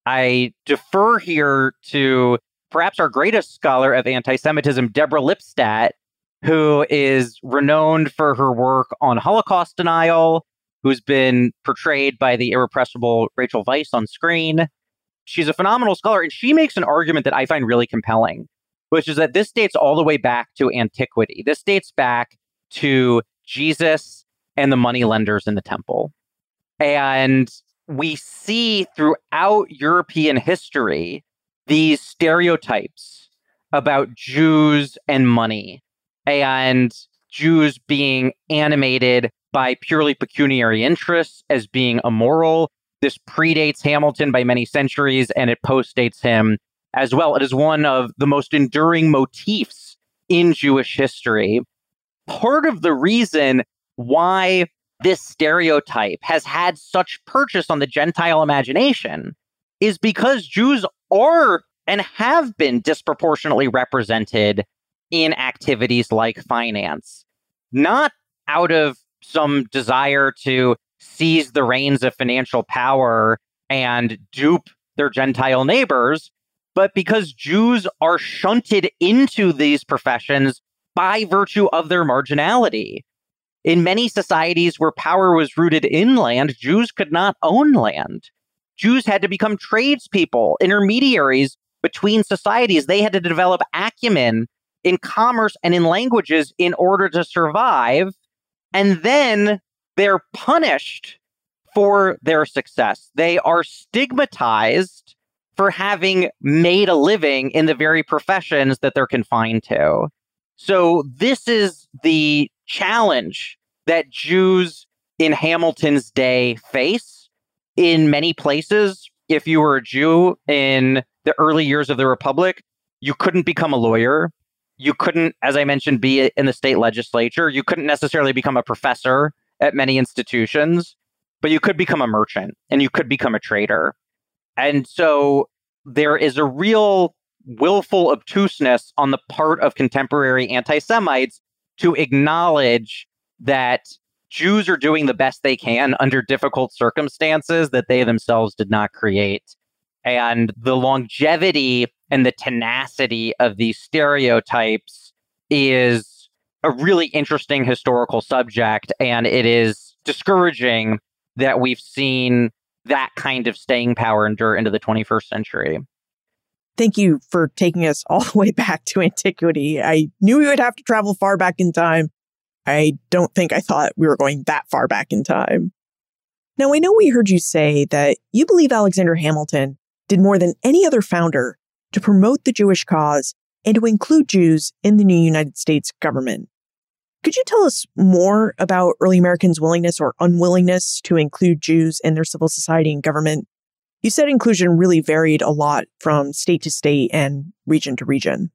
Speaker 3: I defer here to perhaps our greatest scholar of anti-Semitism, Deborah Lipstadt, who is renowned for her work on Holocaust denial, who's been portrayed by the irrepressible Rachel Weisz on screen. She's a phenomenal scholar, and she makes an argument that I find really compelling. which is that this dates all the way back to antiquity. This dates back to Jesus and the moneylenders in the temple. And we see throughout European history these stereotypes about Jews and money, and Jews being animated by purely pecuniary interests as being immoral. This predates Hamilton by many centuries, and it postdates him as well. It is one of the most enduring motifs in Jewish history. Part of the reason why this stereotype has had such purchase on the Gentile imagination is because Jews are and have been disproportionately represented in activities like finance, not out of some desire to seize the reins of financial power and dupe their Gentile neighbors, but because Jews are shunted into these professions by virtue of their marginality. In many societies where power was rooted in land, Jews could not own land. Jews had to become tradespeople, intermediaries between societies. They had to develop acumen in commerce and in languages in order to survive. And then they're punished for their success. They are stigmatized for having made a living in the very professions that they're confined to. So this is the challenge that Jews in Hamilton's day face. In many places, if you were a Jew in the early years of the Republic, you couldn't become a lawyer. You couldn't, as I mentioned, be in the state legislature. You couldn't necessarily become a professor at many institutions, but you could become a merchant and you could become a trader. And so there is a real willful obtuseness on the part of contemporary anti-Semites to acknowledge that Jews are doing the best they can under difficult circumstances that they themselves did not create. And the longevity and the tenacity of these stereotypes is a really interesting historical subject. And it is discouraging that we've seen that kind of staying power endure into the 21st century.
Speaker 2: Thank you for taking us all the way back to antiquity. I knew we would have to travel far back in time. I don't think I thought we were going that far back in time. Now, I know we heard you say that you believe Alexander Hamilton did more than any other founder to promote the Jewish cause and to include Jews in the new United States government. Could you tell us more about early Americans' willingness or unwillingness to include Jews in their civil society and government? You said inclusion really varied a lot from state to state and region to region.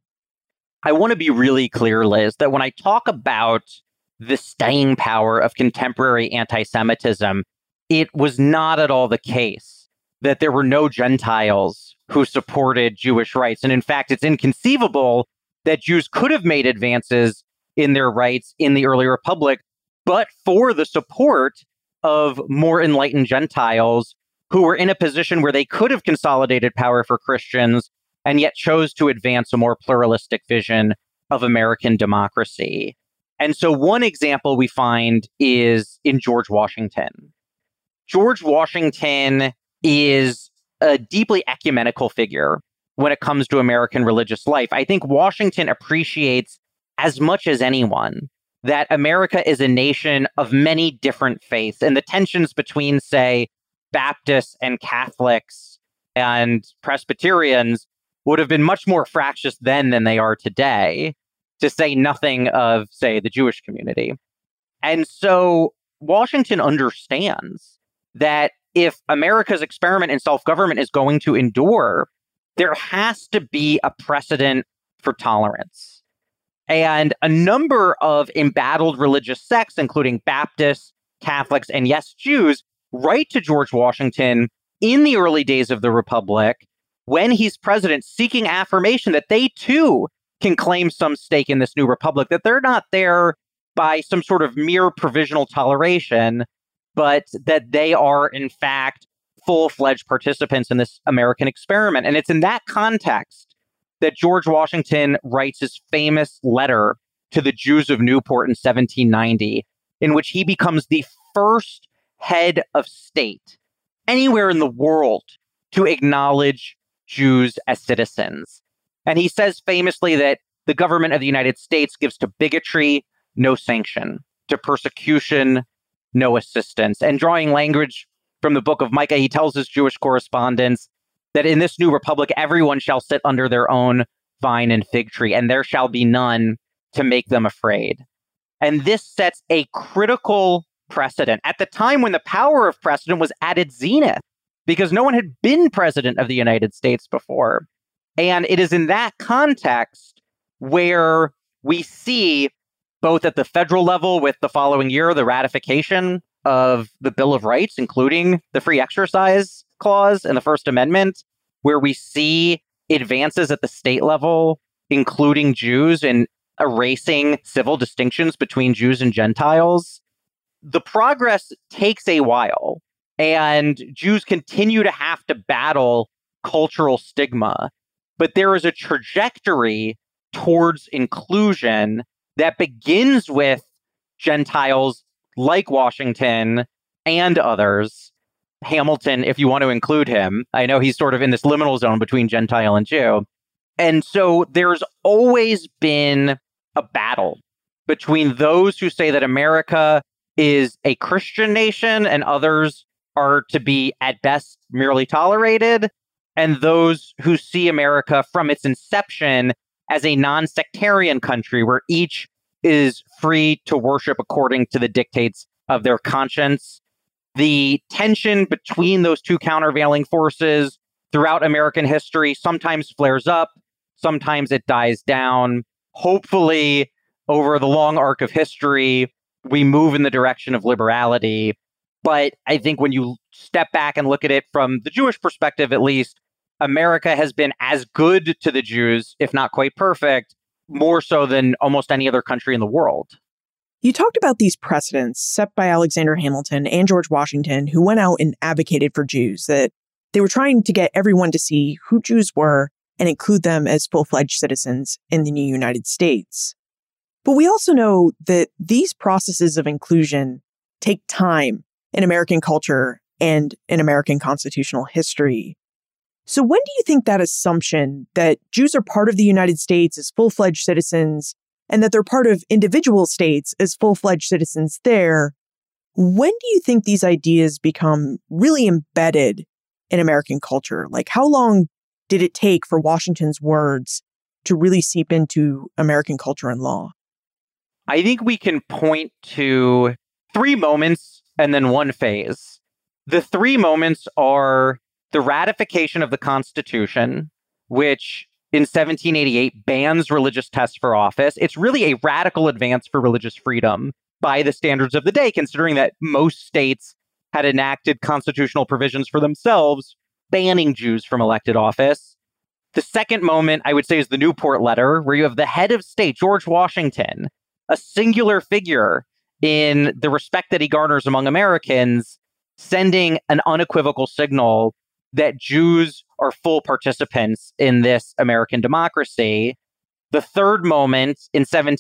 Speaker 3: I want to be really clear, Liz, that when I talk about the staying power of contemporary anti-Semitism, it was not at all the case that there were no Gentiles who supported Jewish rights. And in fact, it's inconceivable that Jews could have made advances in their rights in the early Republic, but for the support of more enlightened Gentiles who were in a position where they could have consolidated power for Christians and yet chose to advance a more pluralistic vision of American democracy. And so one example we find is in George Washington. George Washington is a deeply ecumenical figure when it comes to American religious life. I think Washington appreciates as much as anyone that America is a nation of many different faiths, and the tensions between, say, Baptists and Catholics and Presbyterians would have been much more fractious then than they are today, to say nothing of, say, the Jewish community. And so Washington understands that if America's experiment in self-government is going to endure, there has to be a precedent for tolerance. And a number of embattled religious sects, including Baptists, Catholics, and yes, Jews, write to George Washington in the early days of the Republic, when he's president, seeking affirmation that they too can claim some stake in this new republic, that they're not there by some sort of mere provisional toleration, but that they are, in fact, full-fledged participants in this American experiment. And it's in that context that George Washington writes his famous letter to the Jews of Newport in 1790, in which he becomes the first head of state anywhere in the world to acknowledge Jews as citizens. And he says famously that the government of the United States gives to bigotry no sanction, to persecution no assistance. And drawing language from the book of Micah, he tells his Jewish correspondents that in this new republic, everyone shall sit under their own vine and fig tree, and there shall be none to make them afraid. And this sets a critical precedent at the time when the power of precedent was at its zenith, because no one had been president of the United States before. And it is in that context where we see, both at the federal level with the following year, the ratification of the Bill of Rights, including the Free Exercise Clause and the First Amendment, where we see advances at the state level, including Jews, and erasing civil distinctions between Jews and Gentiles. The progress takes a while, and Jews continue to have to battle cultural stigma. But there is a trajectory towards inclusion that begins with Gentiles like Washington and others. Hamilton, if you want to include him. I know he's sort of in this liminal zone between Gentile and Jew. And so there's always been a battle between those who say that America is a Christian nation and others are to be, at best, merely tolerated, and those who see America from its inception as a non-sectarian country where each is free to worship according to the dictates of their conscience. The tension between those two countervailing forces throughout American history sometimes flares up, sometimes it dies down. Hopefully, over the long arc of history, we move in the direction of liberality. But I think when you step back and look at it from the Jewish perspective, at least, America has been as good to the Jews, if not quite perfect, more so than almost any other country in the world.
Speaker 2: You talked about these precedents set by Alexander Hamilton and George Washington, who went out and advocated for Jews, that they were trying to get everyone to see who Jews were and include them as full-fledged citizens in the new United States. But we also know that these processes of inclusion take time in American culture and in American constitutional history. So when do you think that assumption that Jews are part of the United States as full-fledged citizens and that they're part of individual states as full-fledged citizens there, when do you think these ideas become really embedded in American culture? Like, how long did it take for Washington's words to really seep into American culture and law?
Speaker 3: I think we can point to three moments and then one phase. The three moments are the ratification of the Constitution, which in 1788 bans religious tests for office. It's really a radical advance for religious freedom by the standards of the day, considering that most states had enacted constitutional provisions for themselves, banning Jews from elected office. The second moment, I would say, is the Newport Letter, where you have the head of state, George Washington, a singular figure in the respect that he garners among Americans, sending an unequivocal signal that Jews are full participants in this American democracy. The third moment in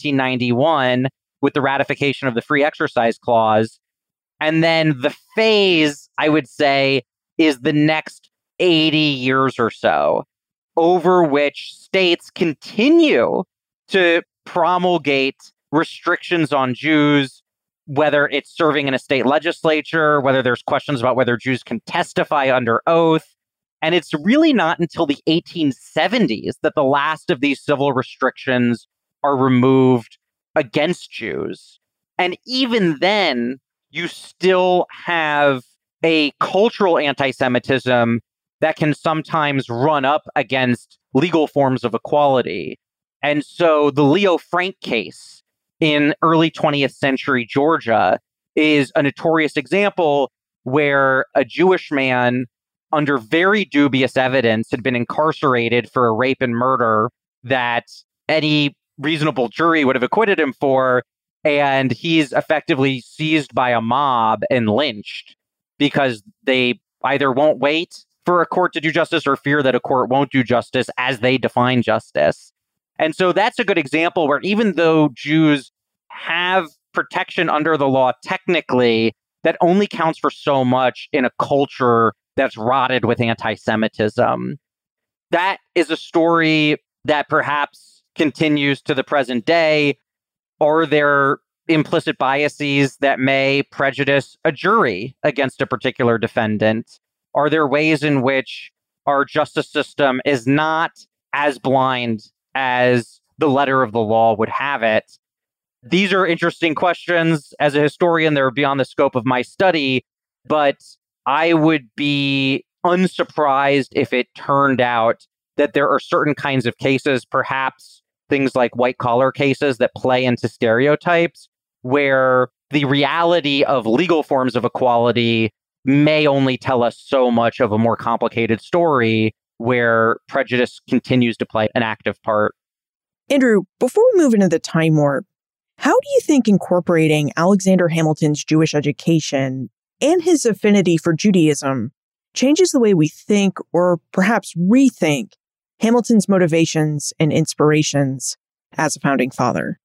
Speaker 3: 1791 with the ratification of the Free Exercise Clause. And then the phase, I would say, is the next 80 years or so, over which states continue to promulgate restrictions on Jews, whether it's serving in a state legislature, whether there's questions about whether Jews can testify under oath. And it's really not until the 1870s that the last of these civil restrictions are removed against Jews. And even then, you still have a cultural anti-Semitism that can sometimes run up against legal forms of equality. And so the Leo Frank case in early 20th century Georgia is a notorious example where a Jewish man, under very dubious evidence, had been incarcerated for a rape and murder that any reasonable jury would have acquitted him for, and he's effectively seized by a mob and lynched because they either won't wait for a court to do justice or fear that a court won't do justice as they define justice. And so that's a good example where even though Jews have protection under the law technically, that only counts for so much in a culture that's rotted with anti-Semitism. That is a story that perhaps continues to the present day? Are there implicit biases that may prejudice a jury against a particular defendant? Are there ways in which our justice system is not as blind as the letter of the law would have it? These are interesting questions. As a historian, they're beyond the scope of my study, but I would be unsurprised if it turned out that there are certain kinds of cases, perhaps things like white-collar cases that play into stereotypes, where the reality of legal forms of equality may only tell us so much of a more complicated story where prejudice continues to play an active part.
Speaker 2: Andrew, before we move into the time warp, how do you think incorporating Alexander Hamilton's Jewish education and his affinity for Judaism changes the way we think, or perhaps rethink, Hamilton's motivations and inspirations as a founding father?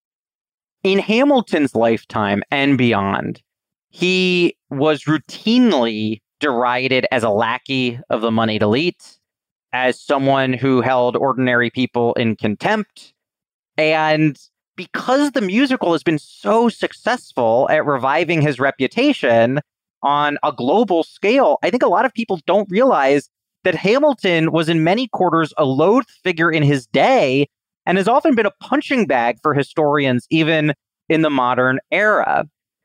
Speaker 3: In Hamilton's lifetime and beyond, he was routinely derided as a lackey of the moneyed elite, as someone who held ordinary people in contempt. And because the musical has been so successful at reviving his reputation on a global scale, I think a lot of people don't realize that Hamilton was in many quarters a loathed figure in his day and has often been a punching bag for historians, even in the modern era.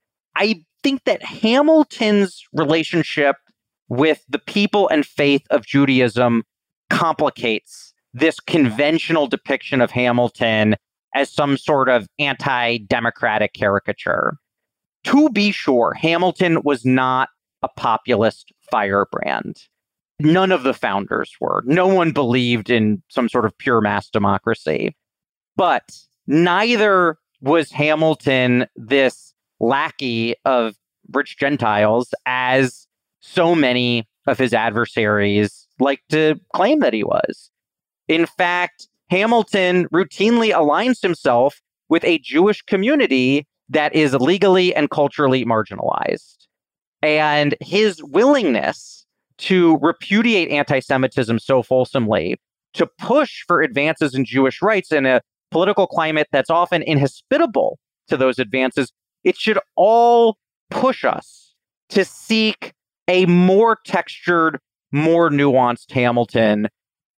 Speaker 3: I think that Hamilton's relationship with the people and faith of Judaism complicates this conventional depiction of Hamilton as some sort of anti-democratic caricature. To be sure, Hamilton was not a populist firebrand. None of the founders were. No one believed in some sort of pure mass democracy. But neither was Hamilton this lackey of rich Gentiles, as so many of his adversaries like to claim that he was. In fact, Hamilton routinely aligns himself with a Jewish community that is legally and culturally marginalized. And his willingness to repudiate anti-Semitism so fulsomely, to push for advances in Jewish rights in a political climate that's often inhospitable to those advances, it should all push us to seek a more textured, more nuanced Hamilton,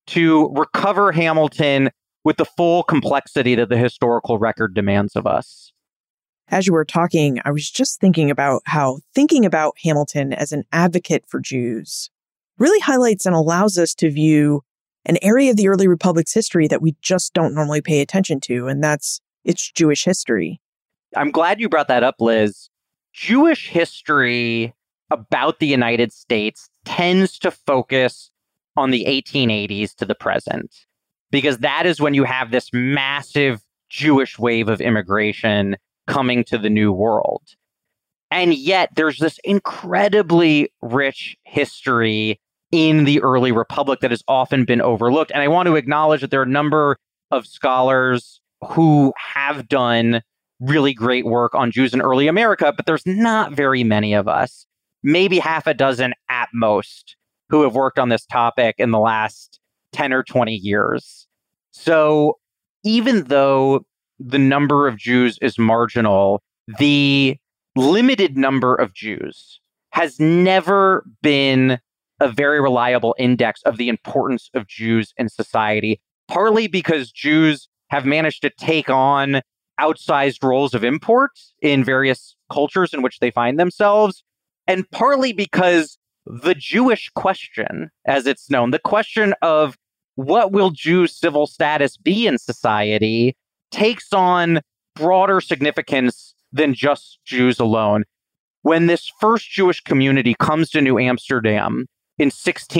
Speaker 3: to recover Hamilton with the full complexity that the historical record demands of us.
Speaker 2: As you were talking, I was just thinking about how thinking about Hamilton as an advocate for Jews really highlights and allows us to view an area of the early republic's history that we just don't normally pay attention to, and that's its Jewish history.
Speaker 3: I'm glad you brought that up, Liz. Jewish history about the United States tends to focus on the 1880s to the present, because that is when you have this massive Jewish wave of immigration coming to the New World. And yet there's this incredibly rich history in the early republic that has often been overlooked. And I want to acknowledge that there are a number of scholars who have done really great work on Jews in early America, but there's not very many of us, maybe half a dozen at most, who have worked on this topic in the last 10 or 20 years. So even though the number of Jews is marginal, the limited number of Jews has never been a very reliable index of the importance of Jews in society, partly because Jews have managed to take on outsized roles of import in various cultures in which they find themselves, and partly because the Jewish question, as it's known, the question of what will Jews' civil status be in society, takes on broader significance than just Jews alone. When this first Jewish community comes to New Amsterdam in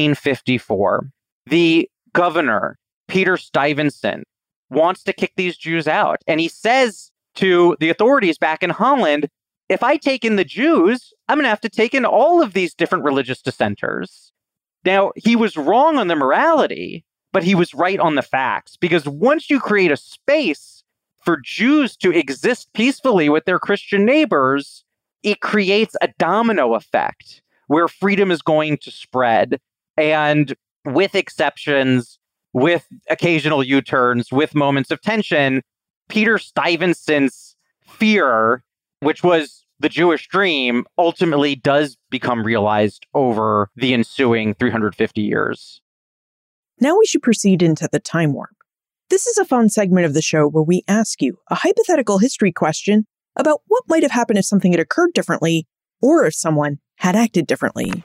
Speaker 3: 1654, the governor, Peter Stuyvesant, wants to kick these Jews out. And he says to the authorities back in Holland, if I take in the Jews, I'm going to have to take in all of these different religious dissenters. Now, he was wrong on the morality, but he was right on the facts, because once you create a space for Jews to exist peacefully with their Christian neighbors, it creates a domino effect where freedom is going to spread. And with exceptions, with occasional U-turns, with moments of tension, Peter Stuyvesant's fear, which was the Jewish dream, ultimately does become realized over the ensuing 350 years.
Speaker 2: Now we should proceed into the time warp. This is a fun segment of the show where we ask you a hypothetical history question about what might have happened if something had occurred differently, or if someone had acted differently.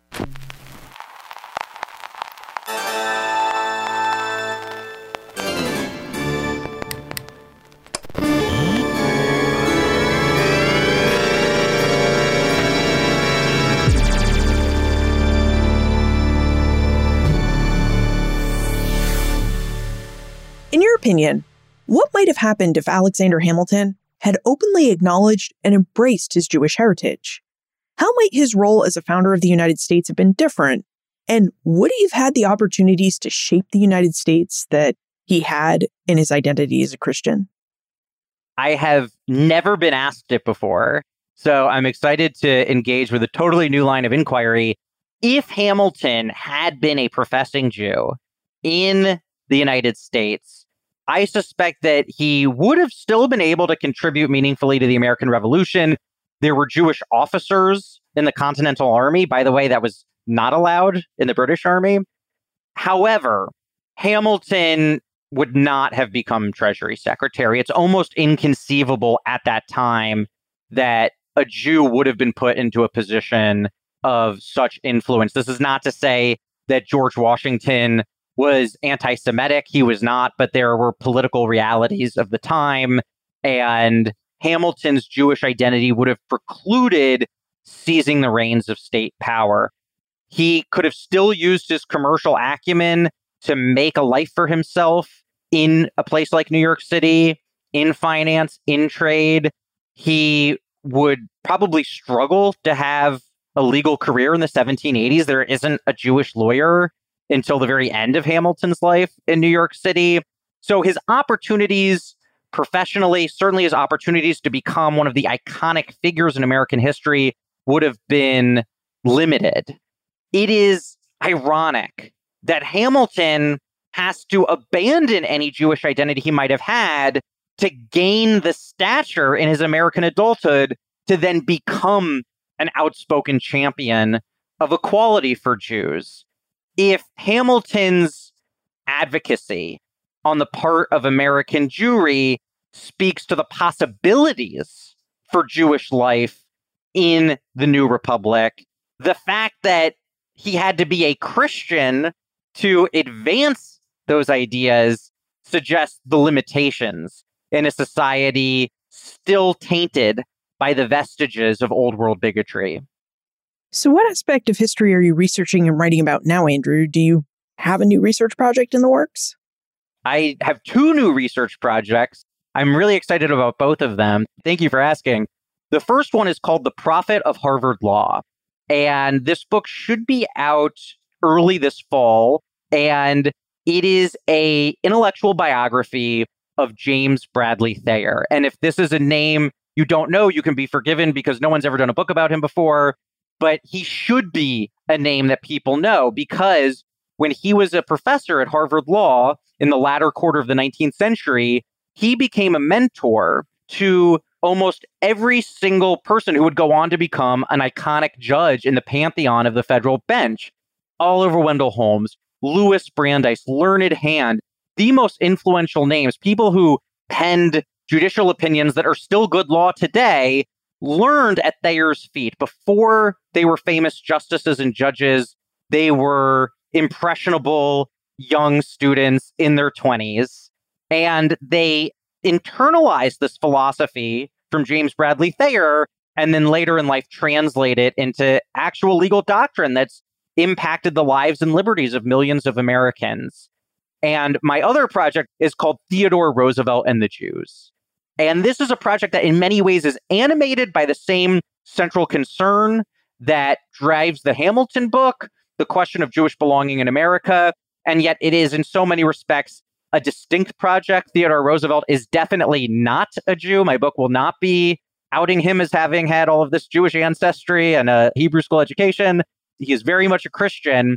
Speaker 2: In your opinion, what might have happened if Alexander Hamilton had openly acknowledged and embraced his Jewish heritage? How might his role as a founder of the United States have been different? And would he have had the opportunities to shape the United States that he had in his identity as a Christian?
Speaker 3: I have never been asked it before, so I'm excited to engage with a totally new line of inquiry. If Hamilton had been a professing Jew in the United States, I suspect that he would have still been able to contribute meaningfully to the American Revolution. There were Jewish officers in the Continental Army. By the way, that was not allowed in the British Army. However, Hamilton would not have become Treasury Secretary. It's almost inconceivable at that time that a Jew would have been put into a position of such influence. This is not to say that George Washington was anti-Semitic. He was not, but there were political realities of the time, and Hamilton's Jewish identity would have precluded seizing the reins of state power. He could have still used his commercial acumen to make a life for himself in a place like New York City, in finance, in trade. He would probably struggle to have a legal career in the 1780s. There isn't a Jewish lawyer until the very end of Hamilton's life in New York City. So his opportunities professionally, certainly his opportunities to become one of the iconic figures in American history, would have been limited. It is ironic that Hamilton has to abandon any Jewish identity he might have had to gain the stature in his American adulthood to then become an outspoken champion of equality for Jews. If Hamilton's advocacy on the part of American Jewry speaks to the possibilities for Jewish life in the New Republic, the fact that he had to be a Christian to advance those ideas suggests the limitations in a society still tainted by the vestiges of old world bigotry.
Speaker 2: So what aspect of history are you researching and writing about now, Andrew? Do you have a new research project in the works?
Speaker 3: I have two new research projects. I'm really excited about both of them. Thank you for asking. The first one is called The Prophet of Harvard Law. And this book should be out early this fall. And it is an intellectual biography of James Bradley Thayer. And if this is a name you don't know, you can be forgiven because no one's ever done a book about him before. But he should be a name that people know because when he was a professor at Harvard Law in the latter quarter of the 19th century, he became a mentor to almost every single person who would go on to become an iconic judge in the pantheon of the federal bench. Oliver Wendell Holmes, Louis Brandeis, Learned Hand, the most influential names, people who penned judicial opinions that are still good law today, learned at Thayer's feet. Before they were famous justices and judges, they were impressionable young students in their 20s. And they internalized this philosophy from James Bradley Thayer and then later in life translate it into actual legal doctrine that's impacted the lives and liberties of millions of Americans. And my other project is called Theodore Roosevelt and the Jews. And this is a project that in many ways is animated by the same central concern that drives the Hamilton book, the question of Jewish belonging in America. And yet it is in so many respects a distinct project. Theodore Roosevelt is definitely not a Jew. My book will not be outing him as having had all of this Jewish ancestry and a Hebrew school education. He is very much a Christian.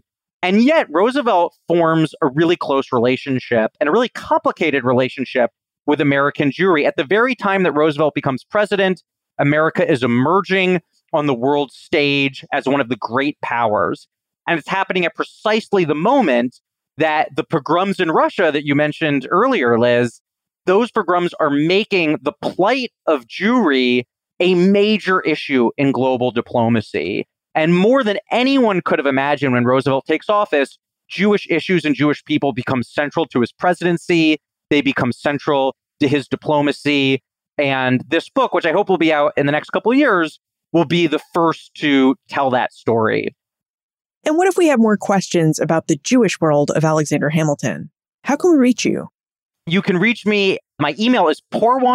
Speaker 3: And yet Roosevelt forms a really close relationship and a really complicated relationship with American Jewry. At the very time that Roosevelt becomes president, America is emerging on the world stage as one of the great powers. And it's happening at precisely the moment that the pogroms in Russia that you mentioned earlier, Liz, those pogroms are making the plight of Jewry a major issue in global diplomacy. And more than anyone could have imagined when Roosevelt takes office, Jewish issues and Jewish people become central to his presidency. They become central to his diplomacy. And this book, which I hope will be out in the next couple of years, will be the first to tell that story.
Speaker 2: And what if we have more questions about the Jewish world of Alexander Hamilton? How can we reach you?
Speaker 3: You can reach me. My email is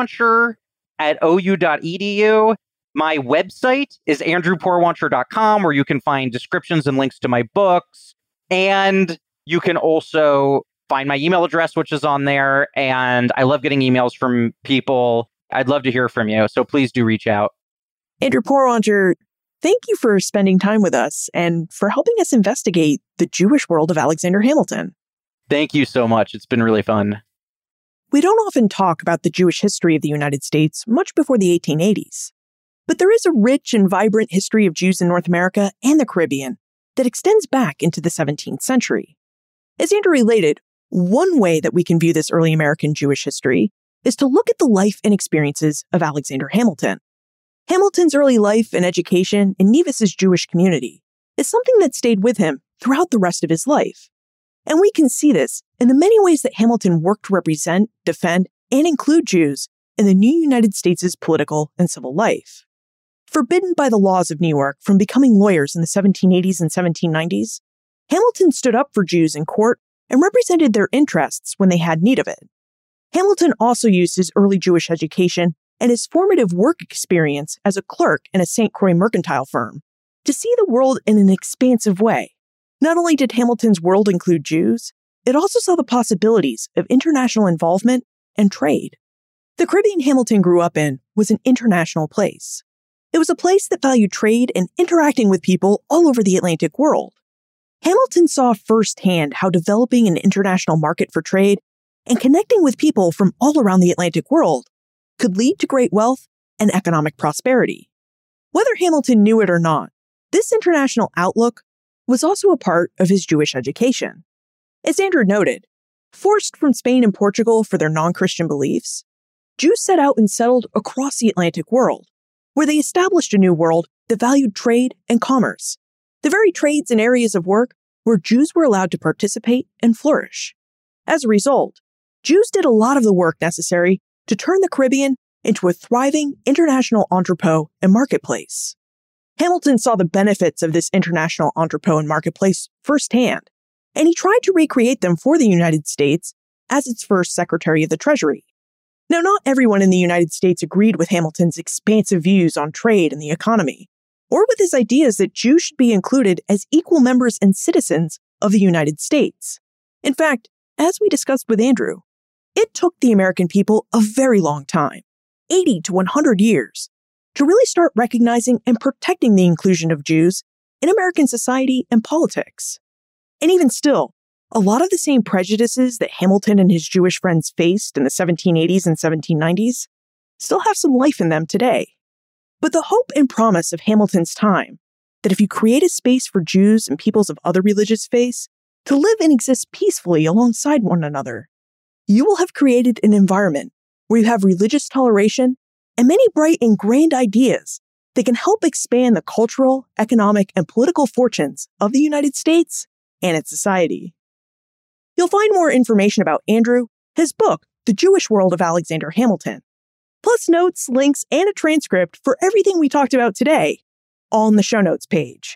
Speaker 3: pourwancher@ou.edu. My website is andrewpourwancher.com, where you can find descriptions and links to my books. And you can also find my email address, which is on there. And I love getting emails from people. I'd love to hear from you. So please do reach out.
Speaker 2: Andrew Pourwancher, thank you for spending time with us and for helping us investigate the Jewish world of Alexander Hamilton.
Speaker 3: Thank you so much. It's been really fun.
Speaker 2: We don't often talk about the Jewish history of the United States much before the 1880s. But there is a rich and vibrant history of Jews in North America and the Caribbean that extends back into the 17th century. As Andrew related, one way that we can view this early American Jewish history is to look at the life and experiences of Alexander Hamilton. Hamilton's early life and education in Nevis's Jewish community is something that stayed with him throughout the rest of his life. And we can see this in the many ways that Hamilton worked to represent, defend, and include Jews in the new United States' political and civil life. Forbidden by the laws of New York from becoming lawyers in the 1780s and 1790s, Hamilton stood up for Jews in court and represented their interests when they had need of it. Hamilton also used his early Jewish education and his formative work experience as a clerk in a St. Croix mercantile firm to see the world in an expansive way. Not only did Hamilton's world include Jews, it also saw the possibilities of international involvement and trade. The Caribbean Hamilton grew up in was an international place. It was a place that valued trade and interacting with people all over the Atlantic world. Hamilton saw firsthand how developing an international market for trade and connecting with people from all around the Atlantic world could lead to great wealth and economic prosperity. Whether Hamilton knew it or not, this international outlook was also a part of his Jewish education. As Andrew noted, forced from Spain and Portugal for their non-Christian beliefs, Jews set out and settled across the Atlantic world, where they established a new world that valued trade and commerce, the very trades and areas of work where Jews were allowed to participate and flourish. As a result, Jews did a lot of the work necessary to turn the Caribbean into a thriving international entrepot and marketplace. Hamilton saw the benefits of this international entrepot and marketplace firsthand, and he tried to recreate them for the United States as its first Secretary of the Treasury. Now, not everyone in the United States agreed with Hamilton's expansive views on trade and the economy, or with his ideas that Jews should be included as equal members and citizens of the United States. In fact, as we discussed with Andrew, it took the American people a very long time, 80 to 100 years, to really start recognizing and protecting the inclusion of Jews in American society and politics. And even still, a lot of the same prejudices that Hamilton and his Jewish friends faced in the 1780s and 1790s still have some life in them today. But the hope and promise of Hamilton's time, that if you create a space for Jews and peoples of other religious faiths to live and exist peacefully alongside one another, you will have created an environment where you have religious toleration and many bright and grand ideas that can help expand the cultural, economic, and political fortunes of the United States and its society. You'll find more information about Andrew, his book, The Jewish World of Alexander Hamilton, plus notes, links, and a transcript for everything we talked about today, all in the show notes page.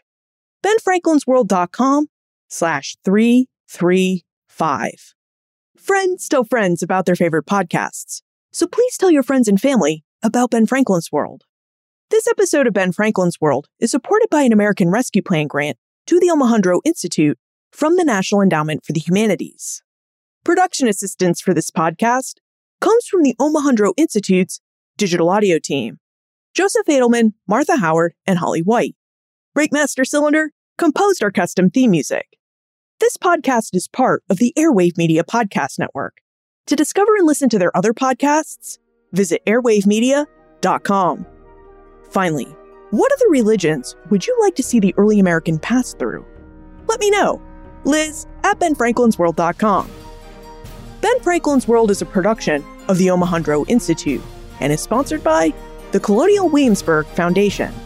Speaker 2: benfranklinsworld.com/335. Friends tell friends about their favorite podcasts, so please tell your friends and family about Ben Franklin's World. This episode of Ben Franklin's World is supported by an American Rescue Plan grant to the Omohundro Institute from the National Endowment for the Humanities. Production assistance for this podcast comes from the Omohundro Institute's digital audio team: Joseph Edelman, Martha Howard, and Holly White. Breakmaster Cylinder composed our custom theme music. This podcast is part of the Airwave Media Podcast Network. To discover and listen to their other podcasts, visit airwavemedia.com. Finally, what other religions would you like to see the early American pass through? Let me know. Liz at benfranklinsworld.com. Ben Franklin's World is a production of the Omohundro Institute and is sponsored by the Colonial Williamsburg Foundation.